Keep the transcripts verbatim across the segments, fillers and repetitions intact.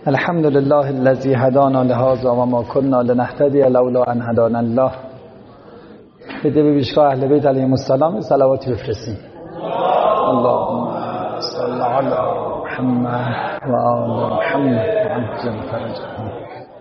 الحمد لله الذي هدانا لهذا وما كنا لنهتدي لولا ان هدانا الله. بده به بیشگاه اهل بیت علیهم السلام صلواتی بفرستیم. اللهم صل علی محمد و آل محمد و عجل فرجهم.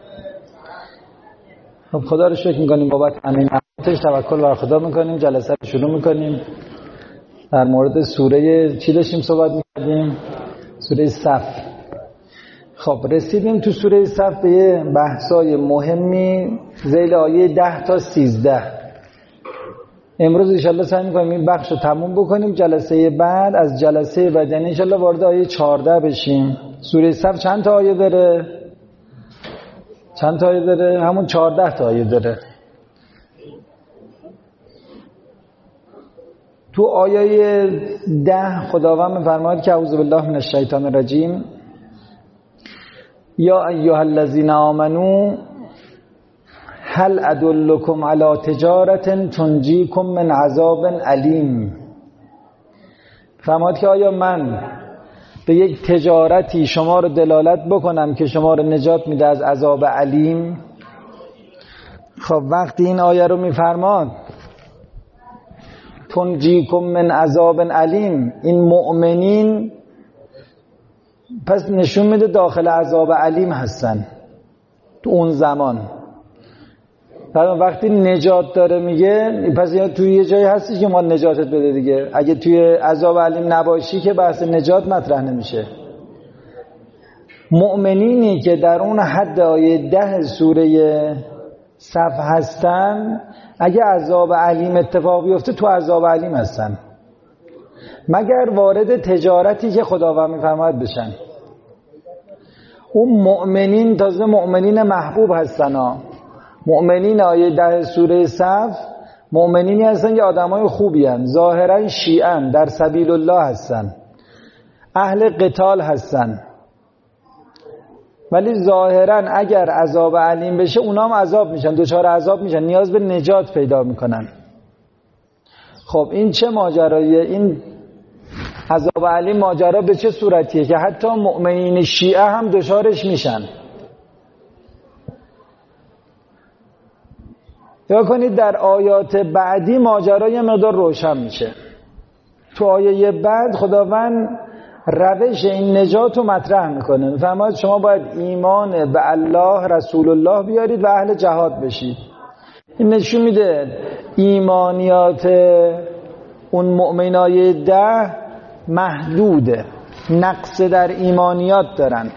خب خدا رو شکر می‌کنیم بابت همین نعمتش، توکل بر خدا می‌کنیم. جلسه رو شروع می‌کنیم. در مورد سوره چی داشتیم صحبت می‌کردیم؟ سوره صف. خب رسیدیم تو سوره صف به یه بحثای مهمی ذیل آیه ده تا سیزده. امروز انشالله سعی می‌کنیم این بخش رو تموم بکنیم. جلسه بعد از جلسه بعد یعنی انشالله وارد آیه چهارده بشیم. سوره صف چند تا آیه داره؟ چند تا آیه داره؟ همون چهارده تا آیه داره. تو آیه ده خداوند می‌فرماید که اعوذ بالله من الشیطان الرجیم یا ایها الذین آمنوا هل ادلکم علی تجارة تنجیکم من عذاب علیم. فرماید که آیا من به یک تجارتی شما رو دلالت بکنم که شما رو نجات میده از عذاب علیم. خب وقتی این آیه رو میفرماد تنجیکم من عذاب علیم، این مؤمنین پس نشون میده داخل عذاب علیم هستن تو اون زمان. وقتی نجات داره میگه پس توی یه جایی هستی که ما نجاتت بده دیگه. اگه توی عذاب علیم نباشی که بحث نجات مطرح نمیشه. مؤمنینی که در اون حد آیه ده سوره صف هستن اگه عذاب علیم اتفاق بیفته تو عذاب علیم هستن، مگر وارد تجارتی که خداوند میفرماید بشن. اون مؤمنین تازه مؤمنین محبوب هستن ها. مؤمنین آیه ده سوره صف مؤمنینی هستن که آدمای خوبی هستن، ظاهرا شیعن، در سبیل الله هستن، اهل قتال هستن، ولی ظاهرا اگر عذاب علیم بشه اونا هم عذاب میشن، دوچار عذاب میشن، نیاز به نجات پیدا میکنن. خب این چه ماجراییه؟ این عذاب علیم ماجرا به چه صورتیه که حتی مؤمنین شیعه هم دچارش میشن؟ یا کنید در آیات بعدی ماجرا یه مقدار روشن میشه. تو آیه بعد خداوند روش این نجات رو مطرح میکنه. میفرماید شما باید ایمان به الله رسول الله بیارید و اهل جهاد بشید. این نشون میده ایمانیات اون مؤمنای ده محدوده، نقص در ایمانیات دارن.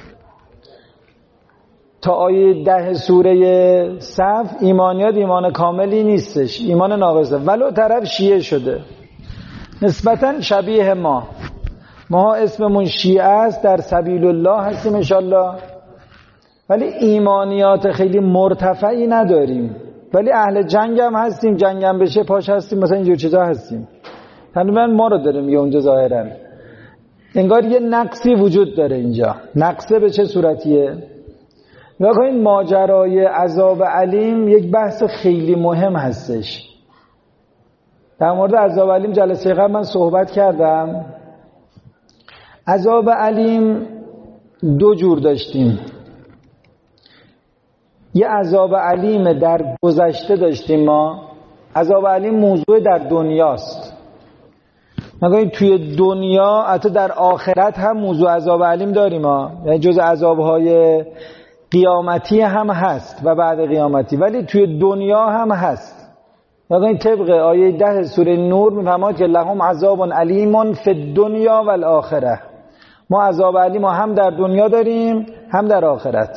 تا آیه ده سوره صف ایمانیات ایمان کاملی نیستش، ایمان ناقصه، ولو طرف شیعه شده نسبتا شبیه ما. ما اسممون شیعه است، در سبیل الله هستیم انشالله، ولی ایمانیات خیلی مرتفعی نداریم، ولی اهل جنگ هم هستیم، جنگ هم بشه پاش هستیم، مثلا اینجور چیزا هستیم. تقریبا ما رو داریم یه اونجا ظاهرا انگار یه نقصی وجود داره اینجا. نقصه به چه صورتیه؟ نگاه کنید ماجرای عذاب علیم یک بحث خیلی مهم هستش. در مورد عذاب علیم جلسه قبل من صحبت کردم. عذاب علیم دو جور داشتیم. یه عذاب علیم در گذشته داشتیم ما. عذاب علیم موضوع در دنیاست. نگاه توی دنیا حتی در آخرت هم موضوع عذاب علیم داریم ها. یعنی جز عذابهای قیامتی هم هست و بعد قیامتی، ولی توی دنیا هم هست. نگاه طبق آیه ده سوره نور میفرماید که لهم عذاب علیم فی الدنیا و الاخره. ما عذاب علیم هم در دنیا داریم هم در آخرت.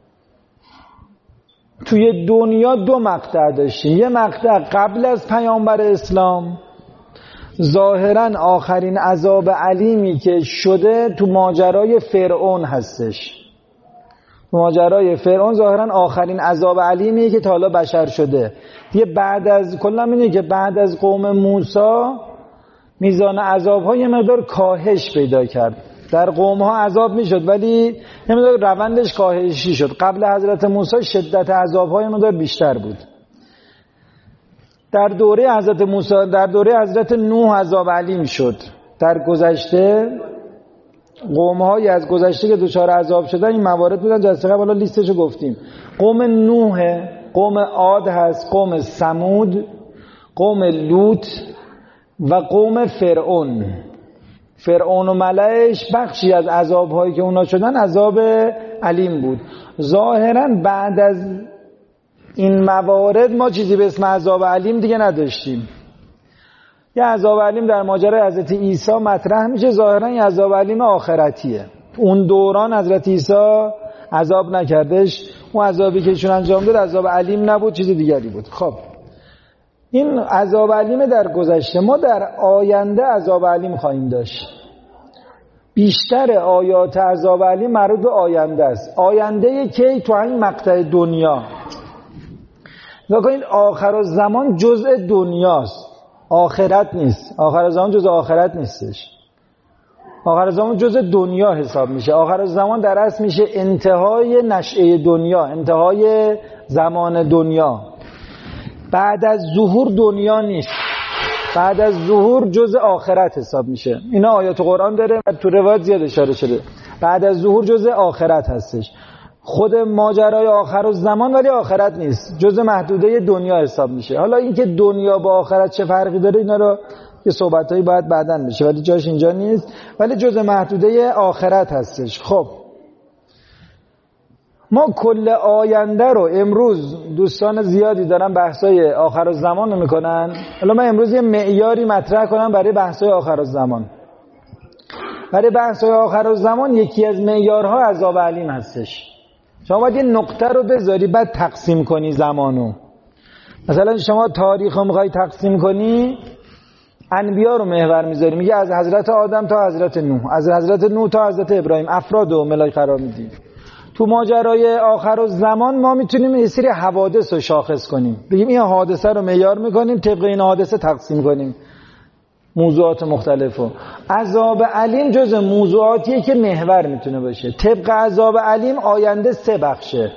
توی دنیا دو مقطع داشتیم. یه مقطع قبل از پیامبر اسلام، ظاهرا آخرین عذاب علیمی که شده تو ماجرای فرعون هستش. ماجرای فرعون ظاهرا آخرین عذاب علیمیه که تا حالا بشر شده. دیگه بعد از کلا می‌بینید که بعد از قوم موسی میزان عذاب‌ها یه مقدار کاهش پیدا کرد. در قوم‌ها عذاب میشد ولی یه مقدار روندش کاهشی شد. قبل حضرت موسی شدت عذاب‌ها یه مقدار بیشتر بود. در دوره حضرت موسی، در دوره حضرت نوح عذاب علیم شد. در گذشته قوم‌هایی از گذشته که دچار عذاب شدن این موارد بودن. جلسه قبل حالا لیستشو گفتیم. قوم نوح، قوم عاد هست، قوم ثمود، قوم لوط و قوم فرعون. فرعون و ملئش بخشی از عذاب‌هایی که اونا شدن عذاب علیم بود. ظاهراً بعد از این موارد ما چیزی به اسم عذاب علیم دیگه نداشتیم. یه عذاب علیم در ماجرای حضرت عیسی مطرح میشه، ظاهراً یه عذاب علیم آخرتیه. اون دوران حضرت عیسی عذاب نکردش، اون عذابی که ایشون انجام داد عذاب علیم نبود، چیز دیگری بود. خب این عذاب علیم در گذشته. ما در آینده عذاب علیم خواهیم داشت. بیشتر آیات عذاب علیم مربوط به آینده است. آینده کی؟ تو این مقطع دنیا. نکنید آخر الزمان جزء دنیاست، آخرت نیست. آخر الزمان جزء آخرت نیستش. آخر الزمان جزء دنیا حساب میشه. آخر الزمان در اصل میشه انتهای نشأه دنیا، انتهای زمان دنیا. بعد از ظهور دنیا نیست، بعد از ظهور جزء آخرت حساب میشه. اینا آیات قرآن داره و تو روایت زیاد اشاره شده. بعد از ظهور جزء آخرت هستش. خود ماجرای آخر الزمان ولی آخرت نیست، جزء محدوده دنیا حساب میشه. حالا اینکه دنیا با آخرت چه فرقی داره اینا رو یه صحبتایی باید بعداً بشه ولی جاش اینجا نیست، ولی جزء محدوده آخرت هستش. خب ما کل آینده رو امروز دوستان زیادی دارن بحثای آخر الزمان رو میکنن. حالا من امروز یه معیاری مطرح کنم برای بحثای آخر الزمان. برای بحثای آخر الزمان یکی از معیارها عذاب علیم هستش. شما باید یه نقطه رو بذاری بعد تقسیم کنی زمانو. مثلا شما تاریخ رو میخوای تقسیم کنی، انبیا رو محور میذاری، میگه از حضرت آدم تا حضرت نوح، از حضرت نوح تا حضرت ابراهیم، افراد و ملائکه قرار میدی. تو ماجرای آخر الزمان ما میتونیم یه سری حوادث رو شاخص کنیم، بگیم این حادثه رو معیار میکنیم، طبق این حادثه تقسیم کنیم موضوعات مختلفو. عذاب علیم جز موضوعاتیه که محور میتونه باشه. طبق عذاب علیم آینده سه بخشه.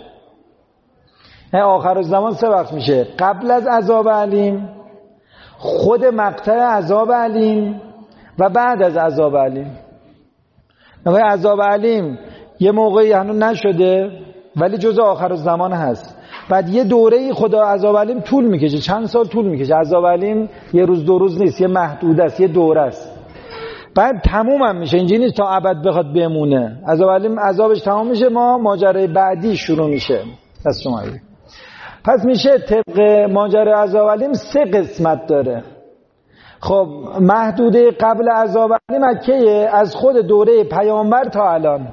آخر الزمان سه بخش میشه: قبل از عذاب علیم، خود مقطع عذاب علیم و بعد از عذاب علیم. نگاه عذاب علیم یه موقعی هنوز نشده ولی جزء آخر الزمان هست. بعد یه دوره‌ای خدا عذاب علیم طول میکشه، چند سال طول میکشه. عذاب علیم یه روز دو روز نیست، یه محدوده است، یه دوره است. بعد تموم هم میشه، اینجوری نیست تا ابد بخواد بمونه. عذاب علیم عذابش تمام میشه، ما ماجرای بعدی شروع میشه. پس شما هایی. پس میشه طبق ماجرای عذاب علیم سه قسمت داره. خب محدوده قبل عذاب علیم مکیه، از خود دوره پیامبر تا الان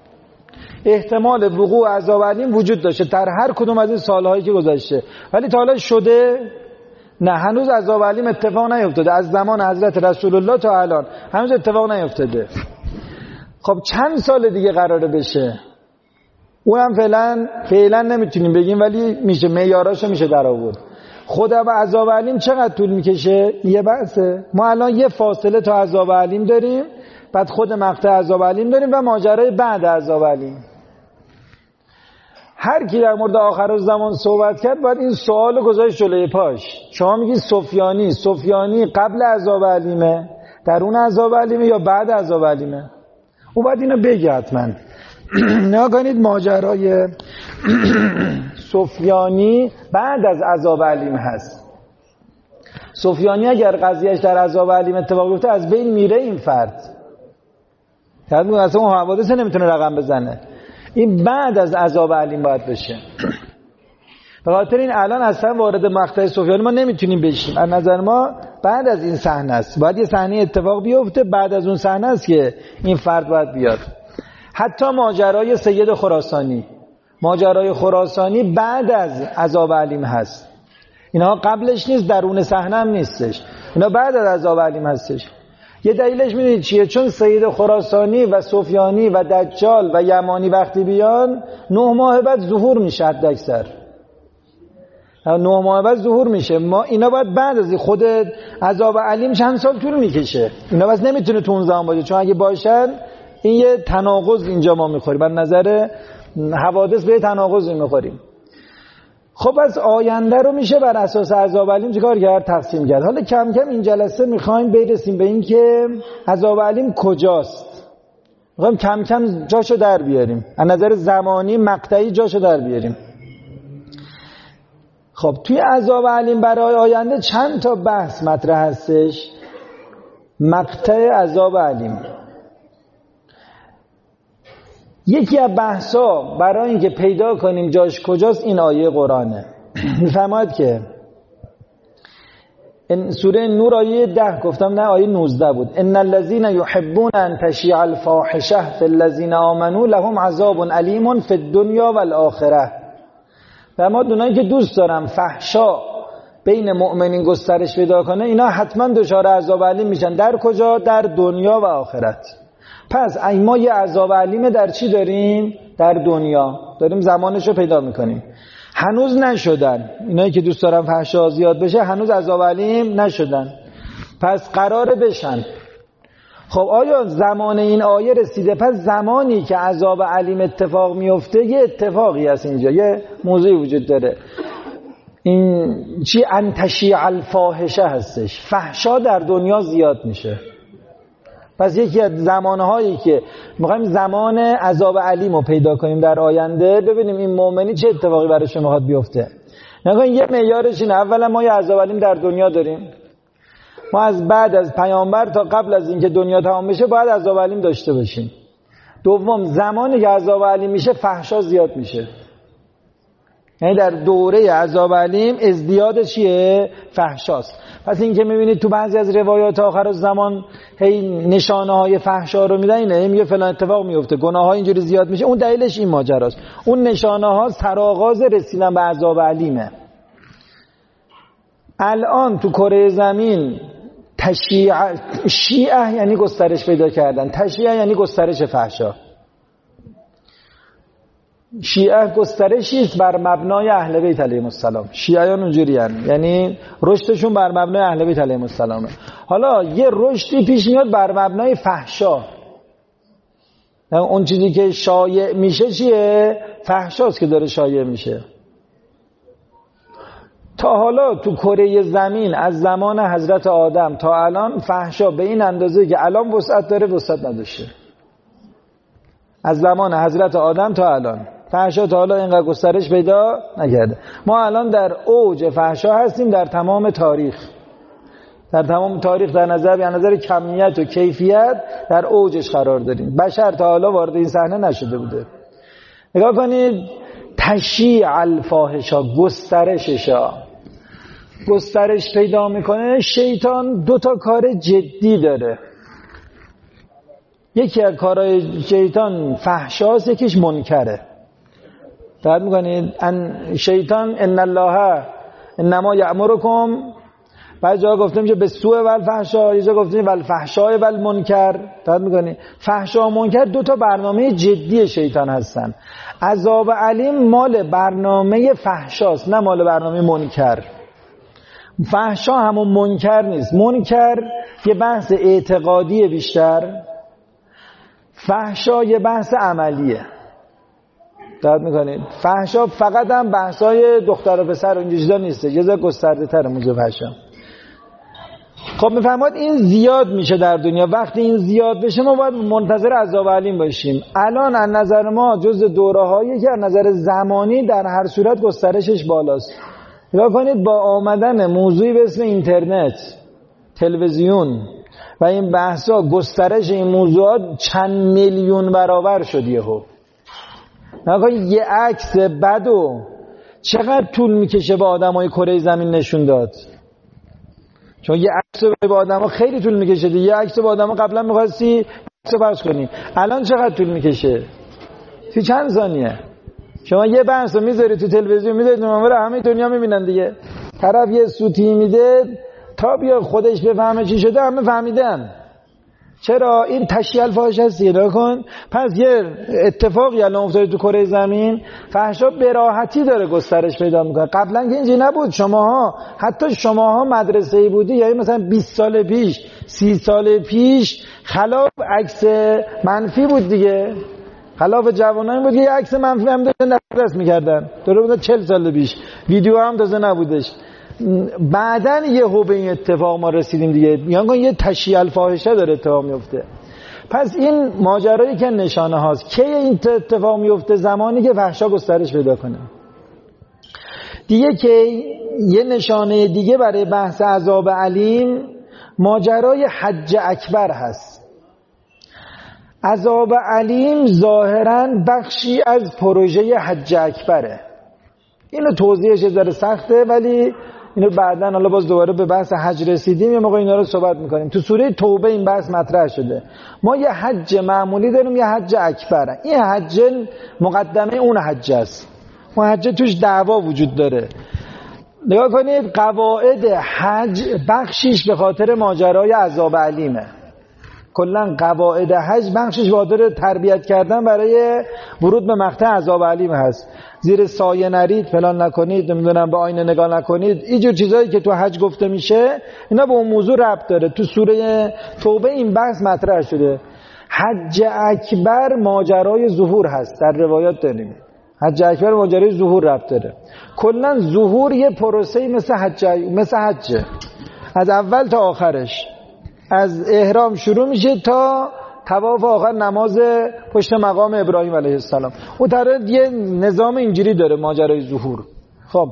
احتمال وقوع عذاب علیم وجود داشته در هر کدوم از این سالهایی که گذشته، ولی تا حالا شده نه، هنوز عذاب علیم اتفاق نیفتاده. از زمان حضرت رسول الله تا الان هنوز اتفاق نیفتاده. خب چند سال دیگه قراره بشه؟ اونم فعلا فعلا نمیتونیم بگیم ولی میشه معیاراشو میشه در آورد. خود عذاب علیم چقدر طول میکشه یه بحثه. ما الان یه فاصله تا عذاب علیم داریم، بعد خود مقطع عذاب علیم داریم و ماجرای بعد عذاب علیم. هر کی در مورد آخر الزمان صحبت کرد باید این سوالو گذاشت جلوی پاش. شما میگی سفیانی سفیانی قبل عذاب علیمه، درون عذاب علیمه یا بعد عذاب علیمه؟ او باید اینو بگه حتما. نگاه کنید ماجرای سفیانی بعد از عذاب علیم هست. سفیانی اگر قضیهش در عذاب علیم اتفاق بیفته از بین میره این فرد. یعنی اصلا اون حوادث نمیتونه رقم بزنه. این بعد از عذاب علیم باید بشه. به خاطر این الان اصلا وارد مقطع سفیانی ما نمیتونیم بشیم. از نظر ما بعد از این صحنه است. باید یه صحنه اتفاق بیفته، بعد از اون صحنه است که این فرد باید بیاد. حتی ماجرای سید خراسانی، ماجرای خراسانی بعد از عذاب علیم هست. اینا قبلش نیست، درون صحنه هم نیستش. اینا بعد از عذاب علیم هستش. یه دلیلش میدونید چیه؟ چون سید خراسانی و سفیانی و دجال و یمانی وقتی بیان نه ماه بعد ظهور میشه، حد اکثر نه ماه بعد ظهور میشه. ما اینا باید بعد از خود عذاب علیم چند سال طول میکشه. اینا بس نمیتونه تو اون زمان باشه، چون اگه باشن این یه تناقض اینجا ما میخوریم. از نظر حوادث به تناقض میخوریم. خب از آینده رو میشه بر اساس عذاب علیم چیکار کرد؟ تقسیم کرد. حالا کم کم این جلسه میخوایم برسیم به این که عذاب علیم کجاست. میخوایم کم کم جاشو در بیاریم، از نظر زمانی مقطعی جاشو در بیاریم. خب توی عذاب علیم برای آینده چند تا بحث مطرح هستش. مقطع عذاب علیم، یکی از بحثا برای اینکه پیدا کنیم جاش کجاست این آیه قرآنه. میفرماید که این سوره نور آیه ده گفتم نه آیه نوزده بود. ان الذين يحبون ان تشيع الفاحشه في الذين آمنوا لهم عذاب علیم في الدنيا والآخره. فرمود اونایی که دوست دارن فحشا بین مؤمنین گسترش پیدا کنه اینا حتما دچار عذاب علیم میشن. در کجا؟ در دنیا و آخرت. پس ما یه عذاب علیم در چی داریم؟ در دنیا داریم زمانشو پیدا میکنیم. هنوز نشدن اینایی که دوست دارن فحشا زیاد بشه، هنوز عذاب علیم نشدن، پس قراره بشن. خب آیا زمان این آیه رسیده؟ پس زمانی که عذاب علیم اتفاق میفته یه اتفاقی هست اینجا، یه موضوعی وجود داره. این چی؟ ان تشیع الفاحشه هستش، فحشا در دنیا زیاد میشه. پس یکی از زمانهایی که میخوایم زمان عذاب علیم رو پیدا کنیم در آینده، ببینیم این مؤمنی چه اتفاقی براش میخواد بیفته. نکنین یه معیارش اینه، اولا ما یه عذاب علیم در دنیا داریم، ما از بعد از پیامبر تا قبل از اینکه دنیا تمام بشه باید عذاب علیم داشته باشیم. دوم، زمانی که عذاب علیم میشه فحشا زیاد میشه، یعنی در دوره عذاب علیم ازدیاد چیه؟ فحشاست. پس این که میبینید تو بعضی از روایات آخر الزمان هی نشانه های فحشا رو میدن، اینه میگه فلان اتفاق میفته، گناه ها اینجوری زیاد میشه، اون دلیلش این ماجراست. اون نشانه ها سرآغاز رسیدن به عذاب علیمه. الان تو کره زمین تشیع، شیعه یعنی گسترش پیدا کردن، تشیع یعنی گسترش فحشا. شیعه گسترشی است بر مبنای اهل بیت علیهم السلام. شیعیان اونجوری هستند، یعنی رشدشون بر مبنای اهل بیت علیهم السلامه. حالا یه رشدی پیش میاد بر مبنای فحشا. اون چیزی که شایع میشه چیه؟ فحشاست که داره شایع میشه. تا حالا تو کره زمین از زمان حضرت آدم تا الان فحشا به این اندازه که الان وسعت داره وسعت نداشته. از زمان حضرت آدم تا الان فحشا تا حالا اینقدر گسترش پیدا نکرده. ما الان در اوج فحشا هستیم در تمام تاریخ. در تمام تاریخ در نظر به نظر کمیت و کیفیت در اوجش قرار داریم. بشر تا حالا وارد این صحنه نشده بوده. نگاه کنید، تشیع الفاحشا، گسترششا گسترش پیدا میکنه. شیطان دو تا کار جدی داره. یکی از کارهای شیطان فحشاست، یکیش منکره. دقت میکنید؟ ان شیطان ان الله انما یأمرکم، بعضی جا گفتیم که به سوء و الفحشاء، یه جا گفتیم والفحشاء و المنکر. دقت میکنید؟ فحشا و منکر دو تا برنامه جدی شیطان هستن. عذاب علیم مال برنامه فحشاست، نه مال برنامه منکر. فحشا همون منکر نیست. منکر یه بحث اعتقادی بیشتر، فحشا یه بحث عملیه. دقت میکنید؟ فحشا فقط هم بحثای دختر و پسر و این چیزا نیسته، یه ذره گسترده تره موضوع فحشا. خب میفرماد این زیاد میشه در دنیا. وقتی این زیاد بشه ما باید منتظر عذاب علیم باشیم. الان از نظر ما جز دوره‌هایی که از نظر زمانی در هر صورت گسترشش بالاست. نگاه کنید، با آمدن موضوعی به اسم اینترنت، تلویزیون و این بحثا، گسترش این موضوعات چند میلیون برابر شد یهو. نگاه کنید یه عکس بدو چقدر طول میکشه با آدمای کره زمین نشون داد. چون یه عکس با آدما خیلی طول میکشه. یه عکس با آدما قبلا می‌خواستی عکس پخش کنی، الان چقدر طول میکشه؟ تو چند ثانیه شما یه بحثو میذاری تو تلویزیون، میذاری نمره همه دنیا میبینن دیگه. طرف یه سوتی میده تا بیا خودش بفهمه چی شده، همه فهمیدن. چرا؟ این تشییع الفاحشه است. نگاه کن، پس یه اتفاقی الان افتاده تو کره زمین، فحشا به راحتی داره گسترش پیدا میکنه. قبلا که اینجوری نبود. شماها حتی شماها مدرسه‌ای بودی، یعنی مثلا بیست سال پیش، سی سال پیش خلاف عکس منفی بود دیگه. خلاف جوانایی بود که یه عکس منفی هم داشتن دست میکردن. داره بود چهل سال پیش، ویدیو هم تازه نبودش. بعدن یهو به این اتفاق ما رسیدیم دیگه. میگن یه تشییع الفاحشه داره اتفاق میفته. پس این ماجرایی که نشانه هاست کی این اتفاق میفته؟ زمانی که وحشا گسترش پیدا کنه. دیگه که یه نشانه دیگه برای بحث عذاب علیم ماجرای حج اکبر هست. عذاب علیم ظاهراً بخشی از پروژه حج اکبره. اینو توضیحش ذره سخته، ولی اینو بعداً حالا باز دوباره به بحث حج رسیدیم یه موقع اینا رو صحبت میکنیم. تو سوره توبه این بحث مطرح شده. ما یه حج معمولی داریم، یه حج اکبر. این حج مقدمه اون حج است. اون حج توش دعوا وجود داره. نگاه کنید قواعد حج بخشیش به خاطر ماجرای عذاب علیمه. کلا قواعد حج بخشش به خاطر تربیت کردن برای ورود به مقطع عذاب علیم هست. زیر سایه نرید، فلان نکنید، نمیدونم به آینه نگاه نکنید، اینجور چیزایی که تو حج گفته میشه اینا به اون موضوع ربط داره. تو سوره توبه این بحث مطرح شده. حج اکبر ماجرای ظهور هست، در روایات داریم حج اکبر ماجرای ظهور ربط داره. کلا ظهور یه پروسه‌ای مثل حج مثل حجه، از اول تا آخرش، از احرام شروع میشه تا طواف آخر نماز پشت مقام ابراهیم علیه السلام. اون طرف یه نظام اینجوری داره ماجرای ظهور. خب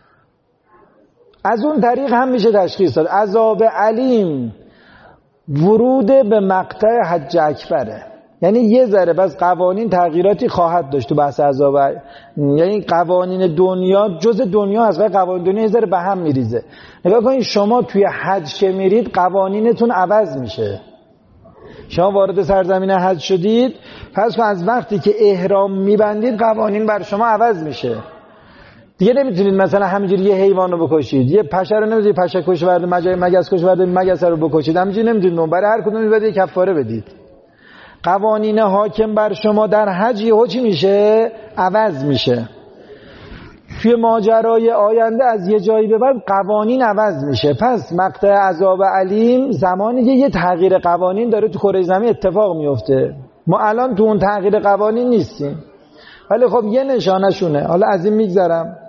از اون طریق هم میشه تشخیص داد عذاب علیم ورود به مقطع حج اکبره. یعنی یه ذره بس قوانین تغییراتی خواهد داشت تو بحث عذاب، یعنی قوانین دنیا جز دنیا از قوانین دنیا یه ذره به هم میریزه. نگاه کنید شما توی حج که میرید قوانینتون عوض میشه. شما وارد سرزمین حج شدید، پس از وقتی که احرام میبندید قوانین بر شما عوض میشه. دیگه نمیتونید مثلا همینجوری یه حیوان رو بکشید، یه پشه رو نمیتونید پشه کش ورده، مگس کش ورده مگس رو بکشید، همینجوری نمیتونید. برای هر کدوم میباید کفاره بدید. قوانین حاکم بر شما در حج یهو چی میشه؟ عوض میشه. توی ماجرای آینده از یه جایی به بعد قوانین عوض میشه. پس مقطع عذاب علیم زمانی که یه تغییر قوانین داره تو کره زمین اتفاق میفته. ما الان تو اون تغییر قوانین نیستیم، ولی خب یه نشانه حالا از این میگذرم.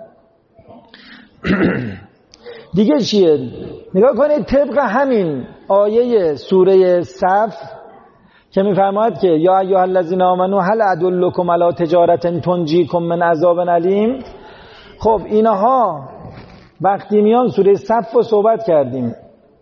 دیگه چیه؟ نگاه کنید طبق همین آیه سوره صف که میفرماید که یا ایها الذین آمنوا هل ادلکم علی تجارت تنجیکم من عذاب علیم. خب اینها وقتی میان سوره صف رو صحبت کردیم،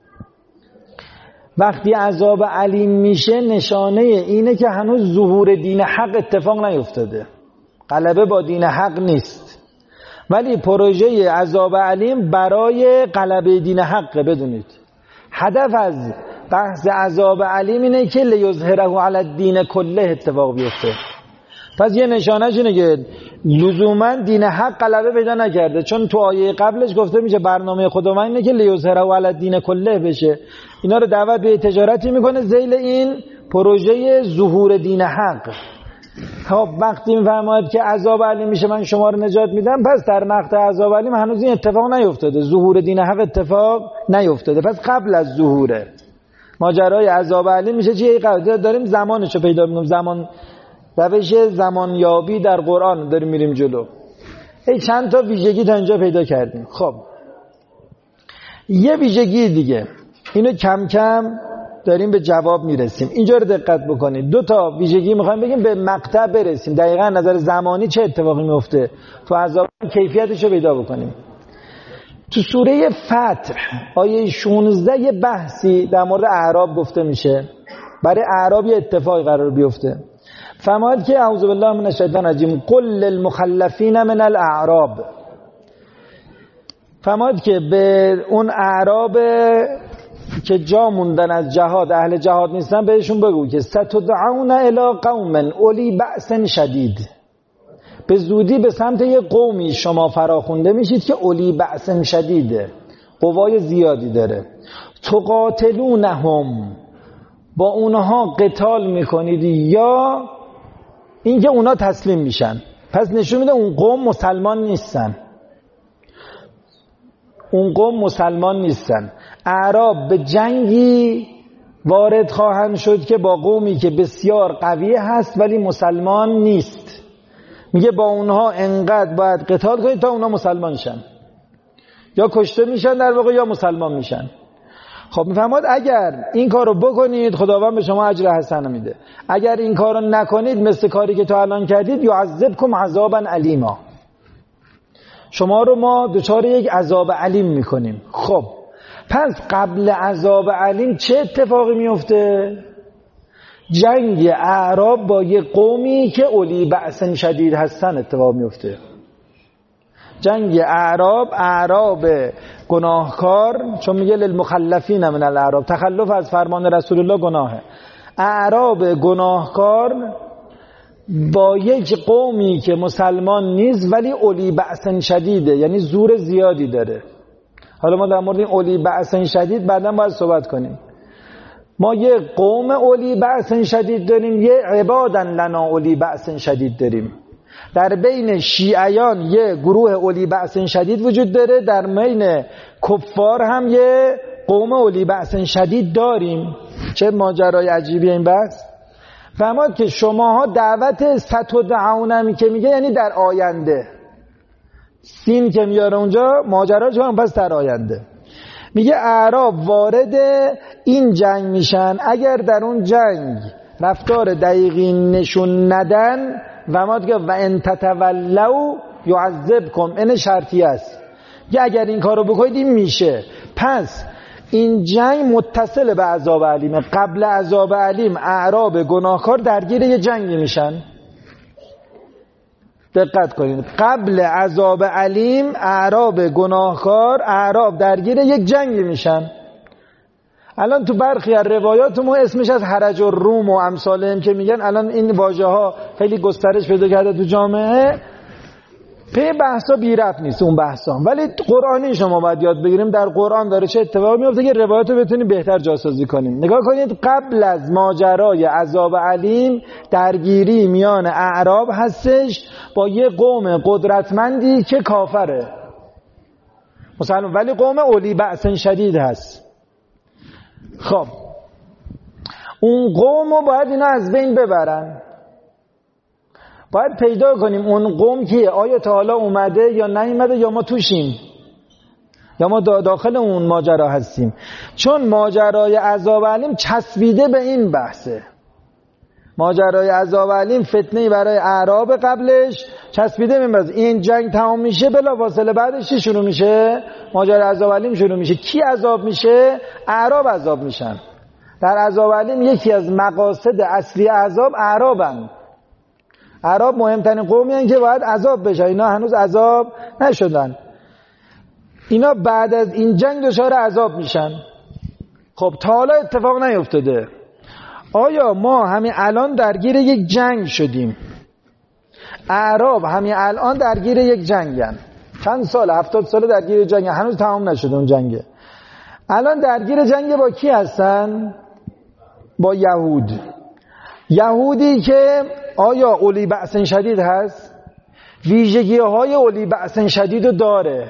وقتی عذاب علیم میشه نشانه اینه که هنوز ظهور دین حق اتفاق نیفتاده، غلبه با دین حق نیست، ولی پروژه عذاب علیم برای غلبه دین حق. بدونید هدف از بحث عذاب علیم اینه که لیظهره علی الدین کله اتفاق بیفته. پس یه نشانهش اینه که لزوما دین حق غلبه پیدا نکرده، چون تو آیه قبلش گفته میشه برنامه خداوند اینه که لیظهره علی الدین کله بشه. اینا رو دعوت به تجارتی میکنه ذیل این پروژه ظهور دین حق. خب وقتی میفرماید که عذاب علیم میشه من شما رو نجات میدم، پس در مقطع عذاب علیم هنوز این اتفاق نیفتاده، ظهور دین حق اتفاق نیفتاده. پس قبل از ظهوره ماجرای عذاب علیم میشه چیه؟ داریم زمانشو پیدا میکنیم، زمان روش زمانیابی در قرآن داریم میریم جلو. ای چند تا ویژگی تا اینجا پیدا کردیم. خب یه ویژگی دیگه، اینو کم کم داریم به جواب میرسیم. اینجا رو دقت بکنید. دو تا ویژگی میخوایم بگیم به مقطع برسیم، دقیقاً نظر زمانی چه اتفاقی میفته تو عذاب، کیفیتش رو پیدا بکنیم. تو سوره فتح آیه شانزده یه بحثی در مورد اعراب گفته میشه. برای اعراب یه اتفاقی قرار بیفته. فرماید که اعوذ بالله من الشیطان الرجیم قل للمخلفین من الاعراب. فرماید که به اون اعراب که جا موندن از جهاد، اهل جهاد نیستن، بهشون بگو که ستدعون الی قوم اولی بأس شدید، به زودی به سمت یه قومی شما فراخونده میشید که اولی بأس شدیده، قوای زیادی داره. تقاتلونهم، با اونها قتال میکنید یا اینکه اونا تسلیم میشن. پس نشون میده اون قوم مسلمان نیستن، اون قوم مسلمان نیستن. اعراب به جنگی وارد خواهند شد که با قومی که بسیار قوی هست ولی مسلمان نیست. میگه با اونها انقدر باید قتال کنید تا اونها مسلمان شن، یا کشته میشن در واقع یا مسلمان میشن. خب میفهمید اگر این کارو بکنید خداوند به شما اجر حسن میده، اگر این کارو نکنید مثل کاری که تا الان کردید یعذبکم عذابا علیما، شما رو ما دچار یک عذاب علیم میکنیم. خب پس قبل عذاب علیم چه اتفاقی میفته؟ جنگ اعراب با یه قومی که اولی بأس شدید هستن اتفاق میفته. جنگ اعراب، اعراب گناهکار، چون میگه للمخلفین من الاعراب، تخلف از فرمان رسول الله گناهه. اعراب گناهکار با یک قومی که مسلمان نیست ولی اولی بأس شدیده، یعنی زور زیادی داره. حالا ما در مورد این اولی بأس شدید بعداً باید صحبت کنیم. ما یه قوم اولی بأس شدید داریم، یه عبادن لنا اولی بأس شدید داریم. در بین شیعیان یه گروه اولی بأس شدید وجود داره، در بین کفار هم یه قوم اولی بأس شدید داریم. چه ماجرای عجیبی این بحث. فهمید که شماها دعوت ستدعونمی که میگه یعنی در آینده، سین که میاره اونجا ماجرا چون پس در آینده. میگه اعراب وارد این جنگ میشن اگر در اون جنگ رفتار دقیقی نشون ندن و ما دیگه و ان تتولوا يعذبكم، این شرطی است که اگر این کارو بکنید این میشه. پس این جنگ متصل به عذاب علیم. قبل عذاب علیم اعراب گناهکار درگیر یه جنگی میشن. دقت کنید، قبل عذاب علیم اعراب گناهکار، اعراب درگیر یک جنگی میشن. الان تو برخی از روایات ما اسمش از حرج الروم و امثالهم که میگن الان این واژه ها خیلی گسترش پیدا کرده تو جامعه. پی بحثا بی ربط نیست اون بحثا، ولی قرآنی شما باید یاد بگیریم در قرآن داره چه اتفاقی میفته که روایاتو بتونیم بهتر جاسازی کنیم. نگاه کنید، قبل از ماجرای عذاب علیم درگیری میان اعراب هستش با یه قوم قدرتمندی که کافره مثلا، ولی قوم اولی بأس شدید هست. خب اون قومو باید اینا از بین ببرن. باید پیدا کنیم اون قوم کیه، آیا تا حالا اومده یا نیومده یا ما توشیم یا ما داخل اون ماجرا هستیم. چون ماجرای عذاب علیم چسبیده به این بحثه. ماجرای عذاب علیم فتنه‌ای برای اعراب قبلش چسبیده به این بحث. این جنگ تمام میشه بلافاصله بعدش چی شروع میشه؟ ماجرای عذاب علیم شروع میشه. کی عذاب میشه؟ اعراب عذاب میشن. در عذاب علیم یکی از مقاصد اصلی عذاب اعرابن. اعراب مهمترین قومی هستند که باید عذاب بشه. اینا هنوز عذاب نشدن. اینا بعد از این جنگ دچار عذاب میشن. خب تا حالا اتفاق نیفتاده. آیا ما همین الان درگیر یک جنگ شدیم؟ اعراب همین الان درگیر یک جنگن. چند سال؟ هفتاد سال درگیر جنگ، هنوز تمام نشده اون جنگه. الان درگیر جنگ با کی هستن؟ با یهود. یهودی که آیا اولی بأس شدید هست؟ ویژگی های اولی بأس شدید رو داره.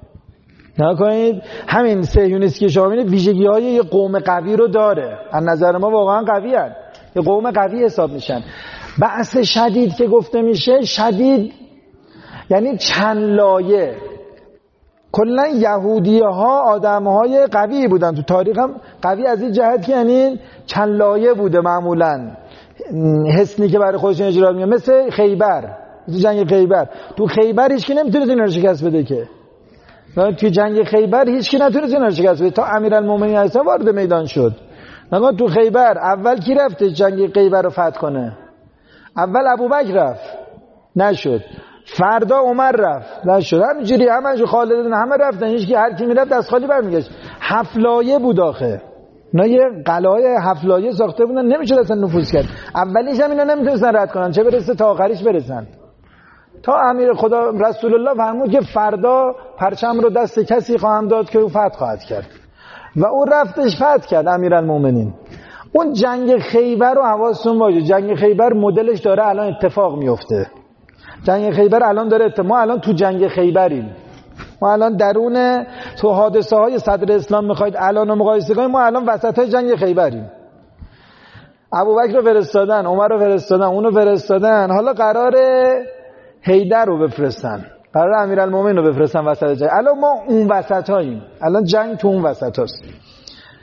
نکنید همین صهیونیستی که شما می‌بینید ویژگی های یه قوم قوی رو داره. از نظر ما واقعا قوی هست، یه قوم قوی حساب میشن. بأس شدید که گفته میشه، شدید یعنی چند لایه. کلا یهودی ها آدم های قوی بودن، تو تاریخ هم قوی از این جهت که یعنی چند لایه بوده. معمولا حسنی که برای خودشون اجرا میکنه، مثل خیبر، مثل جنگ خیبر. تو خیبر هیچ کی نمیتونه اینا رو شکست بده که. تو جنگ خیبر هیچ کی نتونه اینا رو شکست بده تا امیرالمومنین علیه السلام وارد میدان شد. نگاه تو خیبر اول کی رفته جنگ خیبر رو فتح کنه؟ اول ابوبکر رفت، نشد. فردا عمر رفت، نشد. همینجوری همینجوری خالد همه رفتن، هیچ کی هر کی میرفت دست خالی برمیگشت. هفت لایه بود آخه. اینا یه قلعه هفت لایه ساخته بودن، نمیشد اصلا نفوذ کرد. اولیش هم اینا نمیتونستن رد کنن، چه برسه تا آخریش برسن. تا امیر خدا رسول الله فرمود که فردا پرچم رو دست کسی خواهم داد که او فتح خواهد کرد و او رفتش فتح کرد امیرالمومنین. اون جنگ خیبر رو حواستون باشه، جنگ خیبر مدلش داره الان اتفاق میفته. جنگ خیبر الان داره اتفاق. ما الان تو جنگ خیبریم. ما الان درون تو حادثه های صدر اسلام میخواید الان رو مقایسه کنید، ما الان وسط های جنگ خیبریم. ابوبکر رو فرستادن، عمر رو فرستادن، اون رو فرستادن، حالا قراره حیدر رو بفرستن، قراره امیرالمومنین رو بفرستن وسط جنگ. الان ما اون وسط هاییم، الان جنگ تو اون وسط هاست.